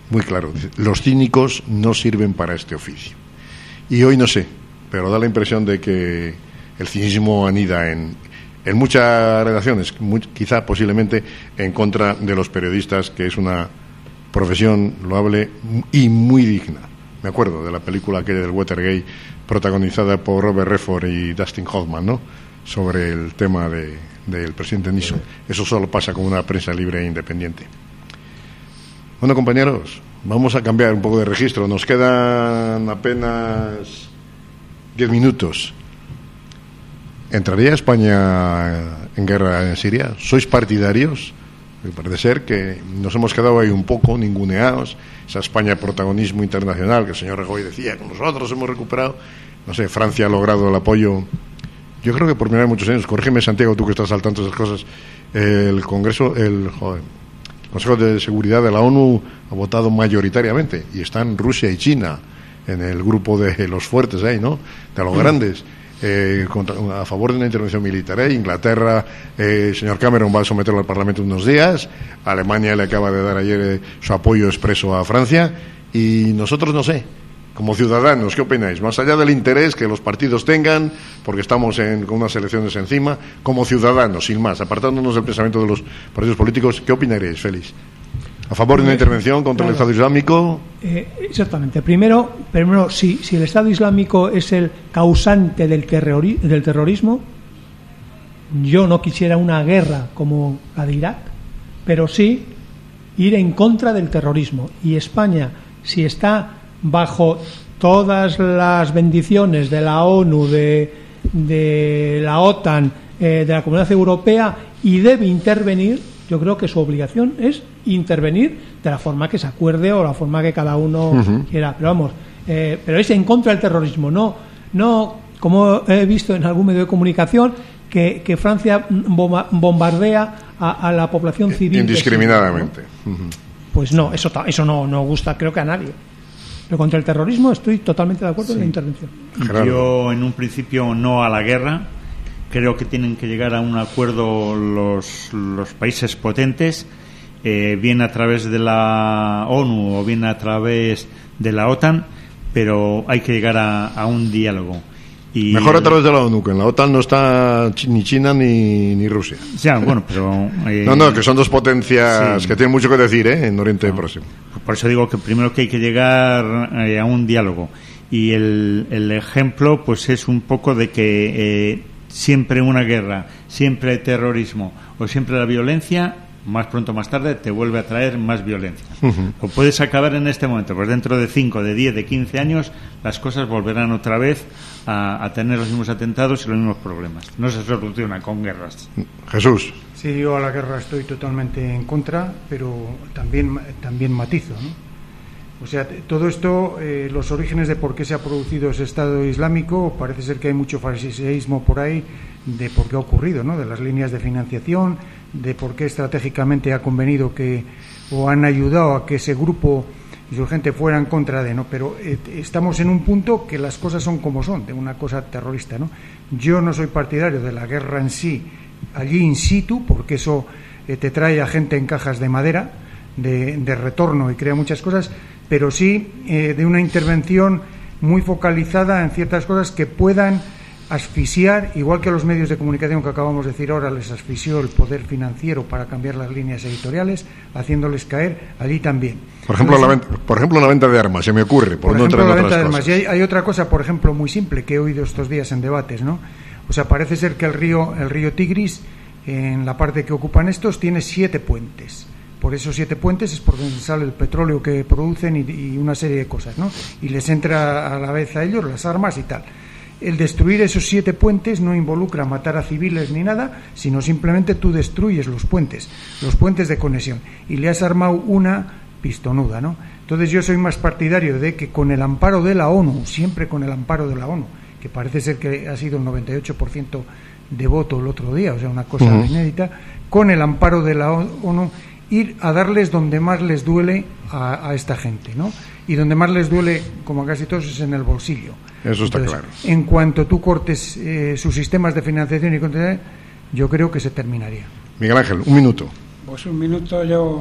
muy claro. Dice, los cínicos no sirven para este oficio. Y hoy no sé, pero da la impresión de que el cinismo anida en, en muchas redacciones, muy, quizá posiblemente en contra de los periodistas, que es una profesión loable y muy digna. Me acuerdo de la película aquella del Watergate, protagonizada por Robert Redford y Dustin Hoffman, ¿no?, sobre el tema de, del presidente Nixon. Eso solo pasa con una prensa libre e independiente. Bueno, compañeros, vamos a cambiar un poco de registro. Nos quedan apenas diez minutos. ¿Entraría España en guerra en Siria? ¿Sois partidarios? Parece ser que nos hemos quedado ahí un poco ninguneados. Esa España de protagonismo internacional que el señor Rajoy decía que nosotros hemos recuperado. No sé, Francia ha logrado el apoyo. Yo creo que por primera vez en muchos años, corrígeme, Santiago, tú que estás al tanto de esas cosas, el Congreso, el, joder, el Consejo de Seguridad de la ONU ha votado mayoritariamente, y están Rusia y China en el grupo de los fuertes ahí, ¿no?, de los grandes. Eh, contra, a favor de una intervención militar. ¿eh? Inglaterra, eh, el señor Cameron va a someterlo al Parlamento unos días. Alemania le acaba de dar ayer eh, su apoyo expreso a Francia. Y nosotros, no sé, como ciudadanos, ¿qué opináis? Más allá del interés que los partidos tengan, porque estamos en, con unas elecciones encima, como ciudadanos, sin más, apartándonos del pensamiento de los partidos políticos, ¿qué opinaréis, Félix? ¿A favor de una intervención contra claro. el Estado Islámico? Eh, exactamente. Primero, primero si, si el Estado Islámico es el causante del, terrori- del terrorismo, yo no quisiera una guerra como la de Irak, pero sí ir en contra del terrorismo. Y España, si está bajo todas las bendiciones de la ONU, de, de la OTAN, eh, de la Comunidad Europea, y debe intervenir, yo creo que su obligación es intervenir de la forma que se acuerde o la forma que cada uno uh-huh. quiera. Pero vamos, eh, pero es en contra del terrorismo, no, no como he visto en algún medio de comunicación que, que Francia bomba, bombardea a, a la población civil indiscriminadamente. ¿no? Uh-huh. Pues no, eso eso no, no gusta creo que a nadie. Pero contra el terrorismo estoy totalmente de acuerdo sí. en la intervención. Gerardo. Yo en un principio no a la guerra. Creo que tienen que llegar a un acuerdo los, los países potentes, eh, bien a través de la ONU o bien a través de la OTAN, pero hay que llegar a, a un diálogo. Y Mejor a través de la ONU, que en la OTAN no está ni China ni, ni Rusia. Ya, bueno, pero... Eh, no, no, que son dos potencias sí. que tienen mucho que decir ¿eh? en Oriente no. Próximo. Por eso digo que primero que hay que llegar eh, a un diálogo. Y el, el ejemplo pues es un poco de que... Eh, siempre una guerra, siempre terrorismo o siempre la violencia, más pronto o más tarde te vuelve a traer más violencia. Uh-huh. O puedes acabar en este momento, pues dentro de cinco, de diez, de quince años las cosas volverán otra vez a, a tener los mismos atentados y los mismos problemas. No se soluciona con guerras. Jesús. Sí, yo a la guerra estoy totalmente en contra, pero también, también matizo, ¿no? O sea, todo esto, eh, los orígenes de por qué se ha producido ese Estado Islámico, parece ser que hay mucho fariseísmo por ahí de por qué ha ocurrido, ¿no? De las líneas de financiación, de por qué estratégicamente ha convenido que, o han ayudado a que ese grupo y su gente fueran contra de, ¿no? Pero eh, estamos en un punto que las cosas son como son, de una cosa terrorista, ¿no? Yo no soy partidario de la guerra en sí, allí in situ, porque eso eh, te trae a gente en cajas de madera, de, de retorno y crea muchas cosas, pero sí eh, de una intervención muy focalizada en ciertas cosas que puedan asfixiar, igual que a los medios de comunicación que acabamos de decir ahora les asfixió el poder financiero para cambiar las líneas editoriales, haciéndoles caer allí también. Por ejemplo, Entonces, la venta, por ejemplo, la venta de armas, se me ocurre, por, por no ejemplo, entrar en otras cosas. Y hay, hay otra cosa, por ejemplo, muy simple que he oído estos días en debates, ¿no? O sea, parece ser que el río, el río Tigris, en la parte que ocupan estos, tiene siete puentes. Por esos siete puentes es por donde sale el petróleo que producen y, y una serie de cosas, ¿no? Y les entra a la vez a ellos las armas y tal. El destruir esos siete puentes no involucra matar a civiles ni nada, sino simplemente tú destruyes los puentes, los puentes de conexión, y le has armado una pistonuda, ¿no? Entonces yo soy más partidario de que con el amparo de la ONU, siempre con el amparo de la ONU, que parece ser que ha sido el noventa y ocho por ciento de voto el otro día, o sea, una cosa uh-huh. inédita, con el amparo de la ONU, ir a darles donde más les duele a, a esta gente, ¿no? Y donde más les duele, como a casi todos, es en el bolsillo. Eso está Entonces, claro. En cuanto tú cortes eh, sus sistemas de financiación y control, yo creo que se terminaría. Miguel Ángel, un minuto. Pues un minuto yo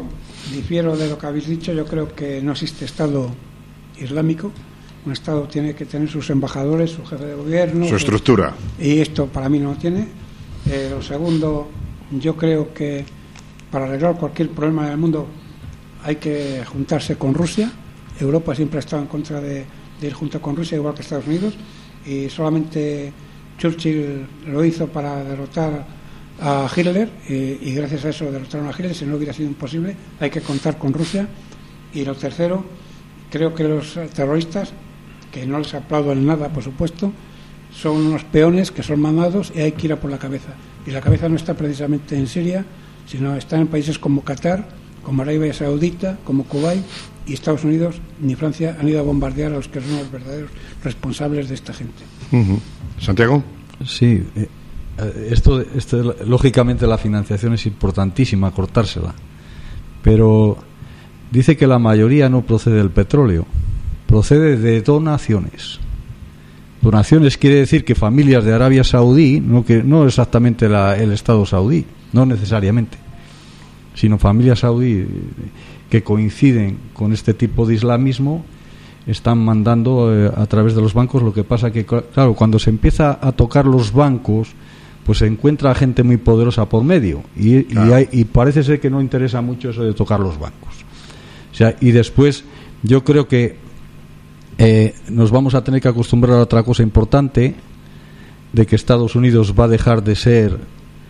difiero de lo que habéis dicho. Yo creo que no existe Estado islámico. Un Estado tiene que tener sus embajadores, su jefe de gobierno, su estructura. Y esto para mí no lo tiene. Eh, lo segundo, yo creo que para arreglar cualquier problema del mundo hay que juntarse con Rusia. Europa siempre ha estado en contra de, de ir junto con Rusia, igual que Estados Unidos, y solamente Churchill lo hizo para derrotar a Hitler, y, y gracias a eso derrotaron a Hitler. Si no hubiera sido imposible, hay que contar con Rusia. Y lo tercero, creo que los terroristas, que no les aplaudo en nada, por supuesto, son unos peones que son mandados y hay que ir a por la cabeza. Y la cabeza no está precisamente en Siria, sino está en países como Qatar, como Arabia Saudita, como Kuwait, y Estados Unidos ni Francia han ido a bombardear a los que son los verdaderos responsables de esta gente. Uh-huh. ¿Santiago? Sí, eh, esto, esto, lógicamente la financiación es importantísima, cortársela, pero dice que la mayoría no procede del petróleo, procede de donaciones. Donaciones quiere decir que familias de Arabia Saudí, no que no exactamente la, el Estado saudí, no necesariamente, sino familias saudí que coinciden con este tipo de islamismo, están mandando eh, a través de los bancos. Lo que pasa que, claro, cuando se empieza a tocar los bancos, pues se encuentra gente muy poderosa por medio, y, claro. y, hay, y parece ser que no interesa mucho eso de tocar los bancos. O sea, y después yo creo que eh, nos vamos a tener que acostumbrar a otra cosa importante, de que Estados Unidos va a dejar de ser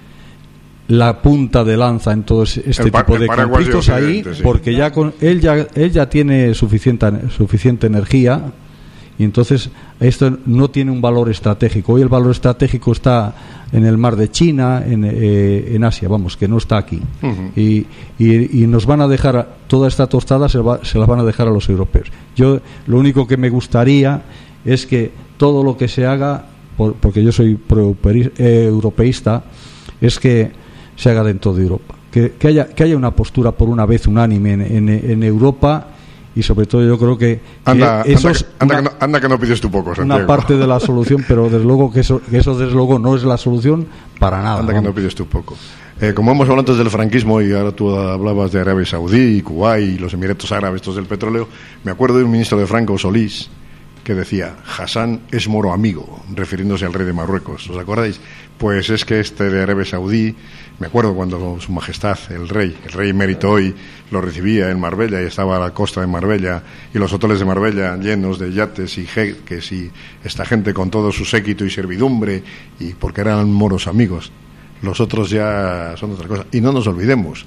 la punta de lanza en todo este el tipo pa- de conflictos ahí, sí. porque ya con él ya él ya tiene suficiente suficiente energía, y entonces esto no tiene un valor estratégico. Hoy el valor estratégico está en el mar de China, en, eh, en Asia, vamos, que no está aquí. Uh-huh. y, y, y nos van a dejar toda esta tostada, se, va, se la van a dejar a los europeos. Yo lo único que me gustaría es que todo lo que se haga, por, porque yo soy pro, eh, europeísta, es que se haga dentro de Europa, que, que haya que haya una postura por una vez unánime en, en, en Europa, y sobre todo yo creo que, que anda, eso anda, es anda, una, que no, anda que no pides tú poco, Santiago. Una parte de la solución, pero desde luego que eso, que eso desde luego no es la solución para nada. Anda ¿no? que no pides tú poco. Eh, como hemos hablado antes del franquismo, y ahora tú hablabas de Arabia Saudí, Kuwait y los Emiratos Árabes, estos del petróleo, me acuerdo de un ministro de Franco, Solís, que decía: Hassan es moro amigo, refiriéndose al rey de Marruecos. ¿Os acordáis? Pues es que este de Arabia Saudí, me acuerdo cuando su majestad, el rey, el rey emérito hoy, lo recibía en Marbella, y estaba a la costa de Marbella, y los hoteles de Marbella llenos de yates y jeques, y esta gente con todo su séquito y servidumbre, y porque eran moros amigos. Los otros ya son otra cosa. Y no nos olvidemos,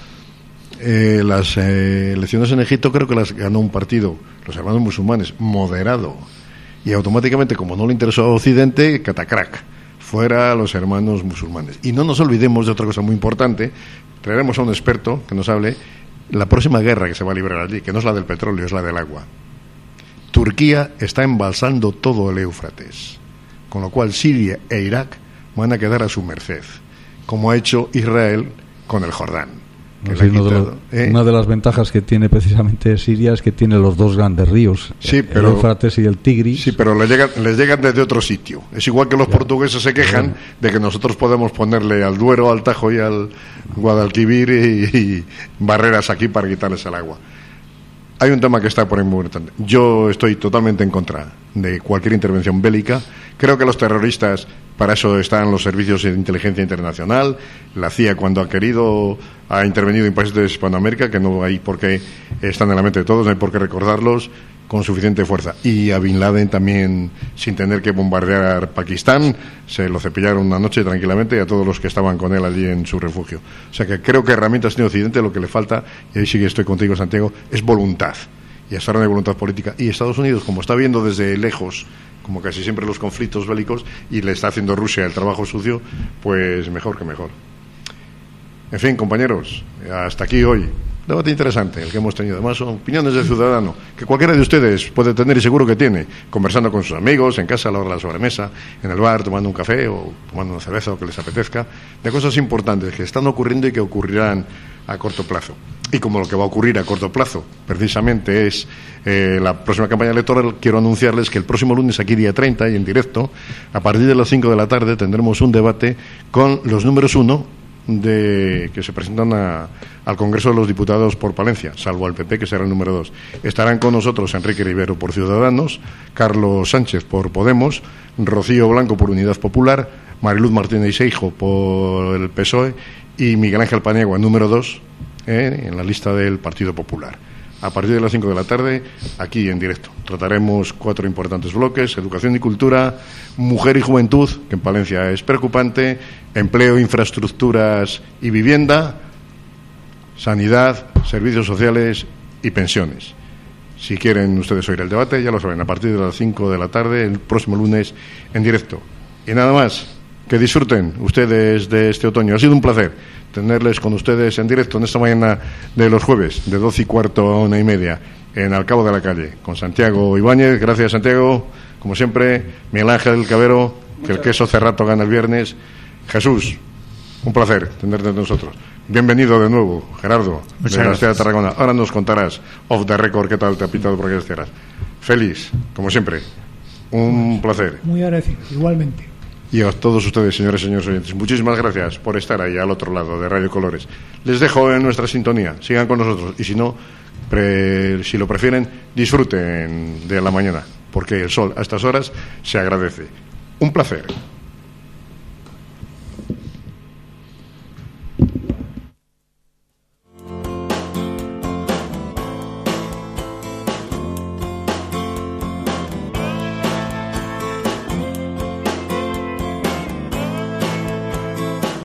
eh, las eh, elecciones en Egipto creo que las ganó un partido, los hermanos musulmanes, moderado, y automáticamente, como no le interesó a Occidente, catacrac, fuera los hermanos musulmanes. Y no nos olvidemos de otra cosa muy importante. Traeremos a un experto que nos hable la próxima guerra que se va a librar allí, que no es la del petróleo, es la del agua. Turquía está embalsando todo el Éufrates, con lo cual Siria e Irak van a quedar a su merced, como ha hecho Israel con el Jordán. No, sí, quitado, de los, ¿eh? Una de las ventajas que tiene precisamente Siria es que tiene los dos grandes ríos, sí, el pero, Éufrates y el Tigris. Sí, pero les llegan, les llegan desde otro sitio. Es igual que los ya, portugueses se quejan ya. de que nosotros podemos ponerle al Duero, al Tajo y al Guadalquivir y, y barreras aquí para quitarles el agua. Hay un tema que está por ahí muy importante. Yo estoy totalmente en contra de cualquier intervención bélica. Creo que los terroristas, para eso están los servicios de inteligencia internacional. La C I A, cuando ha querido, ha intervenido en países de Hispanoamérica, que no hay por qué, están en la mente de todos, no hay por qué recordarlos, con suficiente fuerza. Y a Bin Laden también, sin tener que bombardear Pakistán, se lo cepillaron una noche tranquilamente, y a todos los que estaban con él allí en su refugio. O sea que creo que herramientas tiene Occidente. Lo que le falta, y ahí sí que estoy contigo, Santiago, es voluntad. Y hasta ahora no hay voluntad política. Y Estados Unidos, como está viendo desde lejos, como casi siempre, los conflictos bélicos, y le está haciendo Rusia el trabajo sucio, pues mejor que mejor. En fin, compañeros, hasta aquí hoy. Debate interesante el que hemos tenido. Además, son opiniones del ciudadano que cualquiera de ustedes puede tener, y seguro que tiene, conversando con sus amigos, en casa, a la hora de la sobremesa, en el bar, tomando un café o tomando una cerveza, o que les apetezca, de cosas importantes que están ocurriendo y que ocurrirán a corto plazo. Y como lo que va a ocurrir a corto plazo precisamente es eh, la próxima campaña electoral, quiero anunciarles que el próximo lunes, aquí día treinta, y en directo, a partir de las cinco de la tarde, tendremos un debate con los números uno de que se presentan a, al Congreso de los Diputados por Palencia, salvo al P P, que será el número dos. Estarán con nosotros Enrique Rivero por Ciudadanos, Carlos Sánchez por Podemos, Rocío Blanco por Unidad Popular, Mariluz Martínez Seijo por el P S O E y Miguel Ángel Paniagua, número dos, eh, en la lista del Partido Popular. A partir de las cinco de la tarde, aquí en directo. Trataremos cuatro importantes bloques: educación y cultura, mujer y juventud, que en Palencia es preocupante, empleo, infraestructuras y vivienda, sanidad, servicios sociales y pensiones. Si quieren ustedes oír el debate, ya lo saben, a partir de las cinco de la tarde, el próximo lunes, en directo. Y nada más, que disfruten ustedes de este otoño. Ha sido un placer tenerles con ustedes en directo en esta mañana de los jueves, de doce y cuarto a una y media, en Al Cabo de la Calle, con Santiago Ibáñez. Gracias, Santiago. Como siempre, Miguel Ángel Cabero, que el queso cerrato gana el viernes. Jesús, un placer tenerte con nosotros. Bienvenido de nuevo, Gerardo, de la Ciudad de Tarragona. Ahora nos contarás, off the record, qué tal te ha pintado por aquellas tierras. Feliz, como siempre, un placer. Muy agradecido, igualmente. Y a todos ustedes, señores y señores oyentes, muchísimas gracias por estar ahí al otro lado de Radio Colores. Les dejo en nuestra sintonía, sigan con nosotros, y si no, pre, si lo prefieren, disfruten de la mañana, porque el sol a estas horas se agradece. Un placer.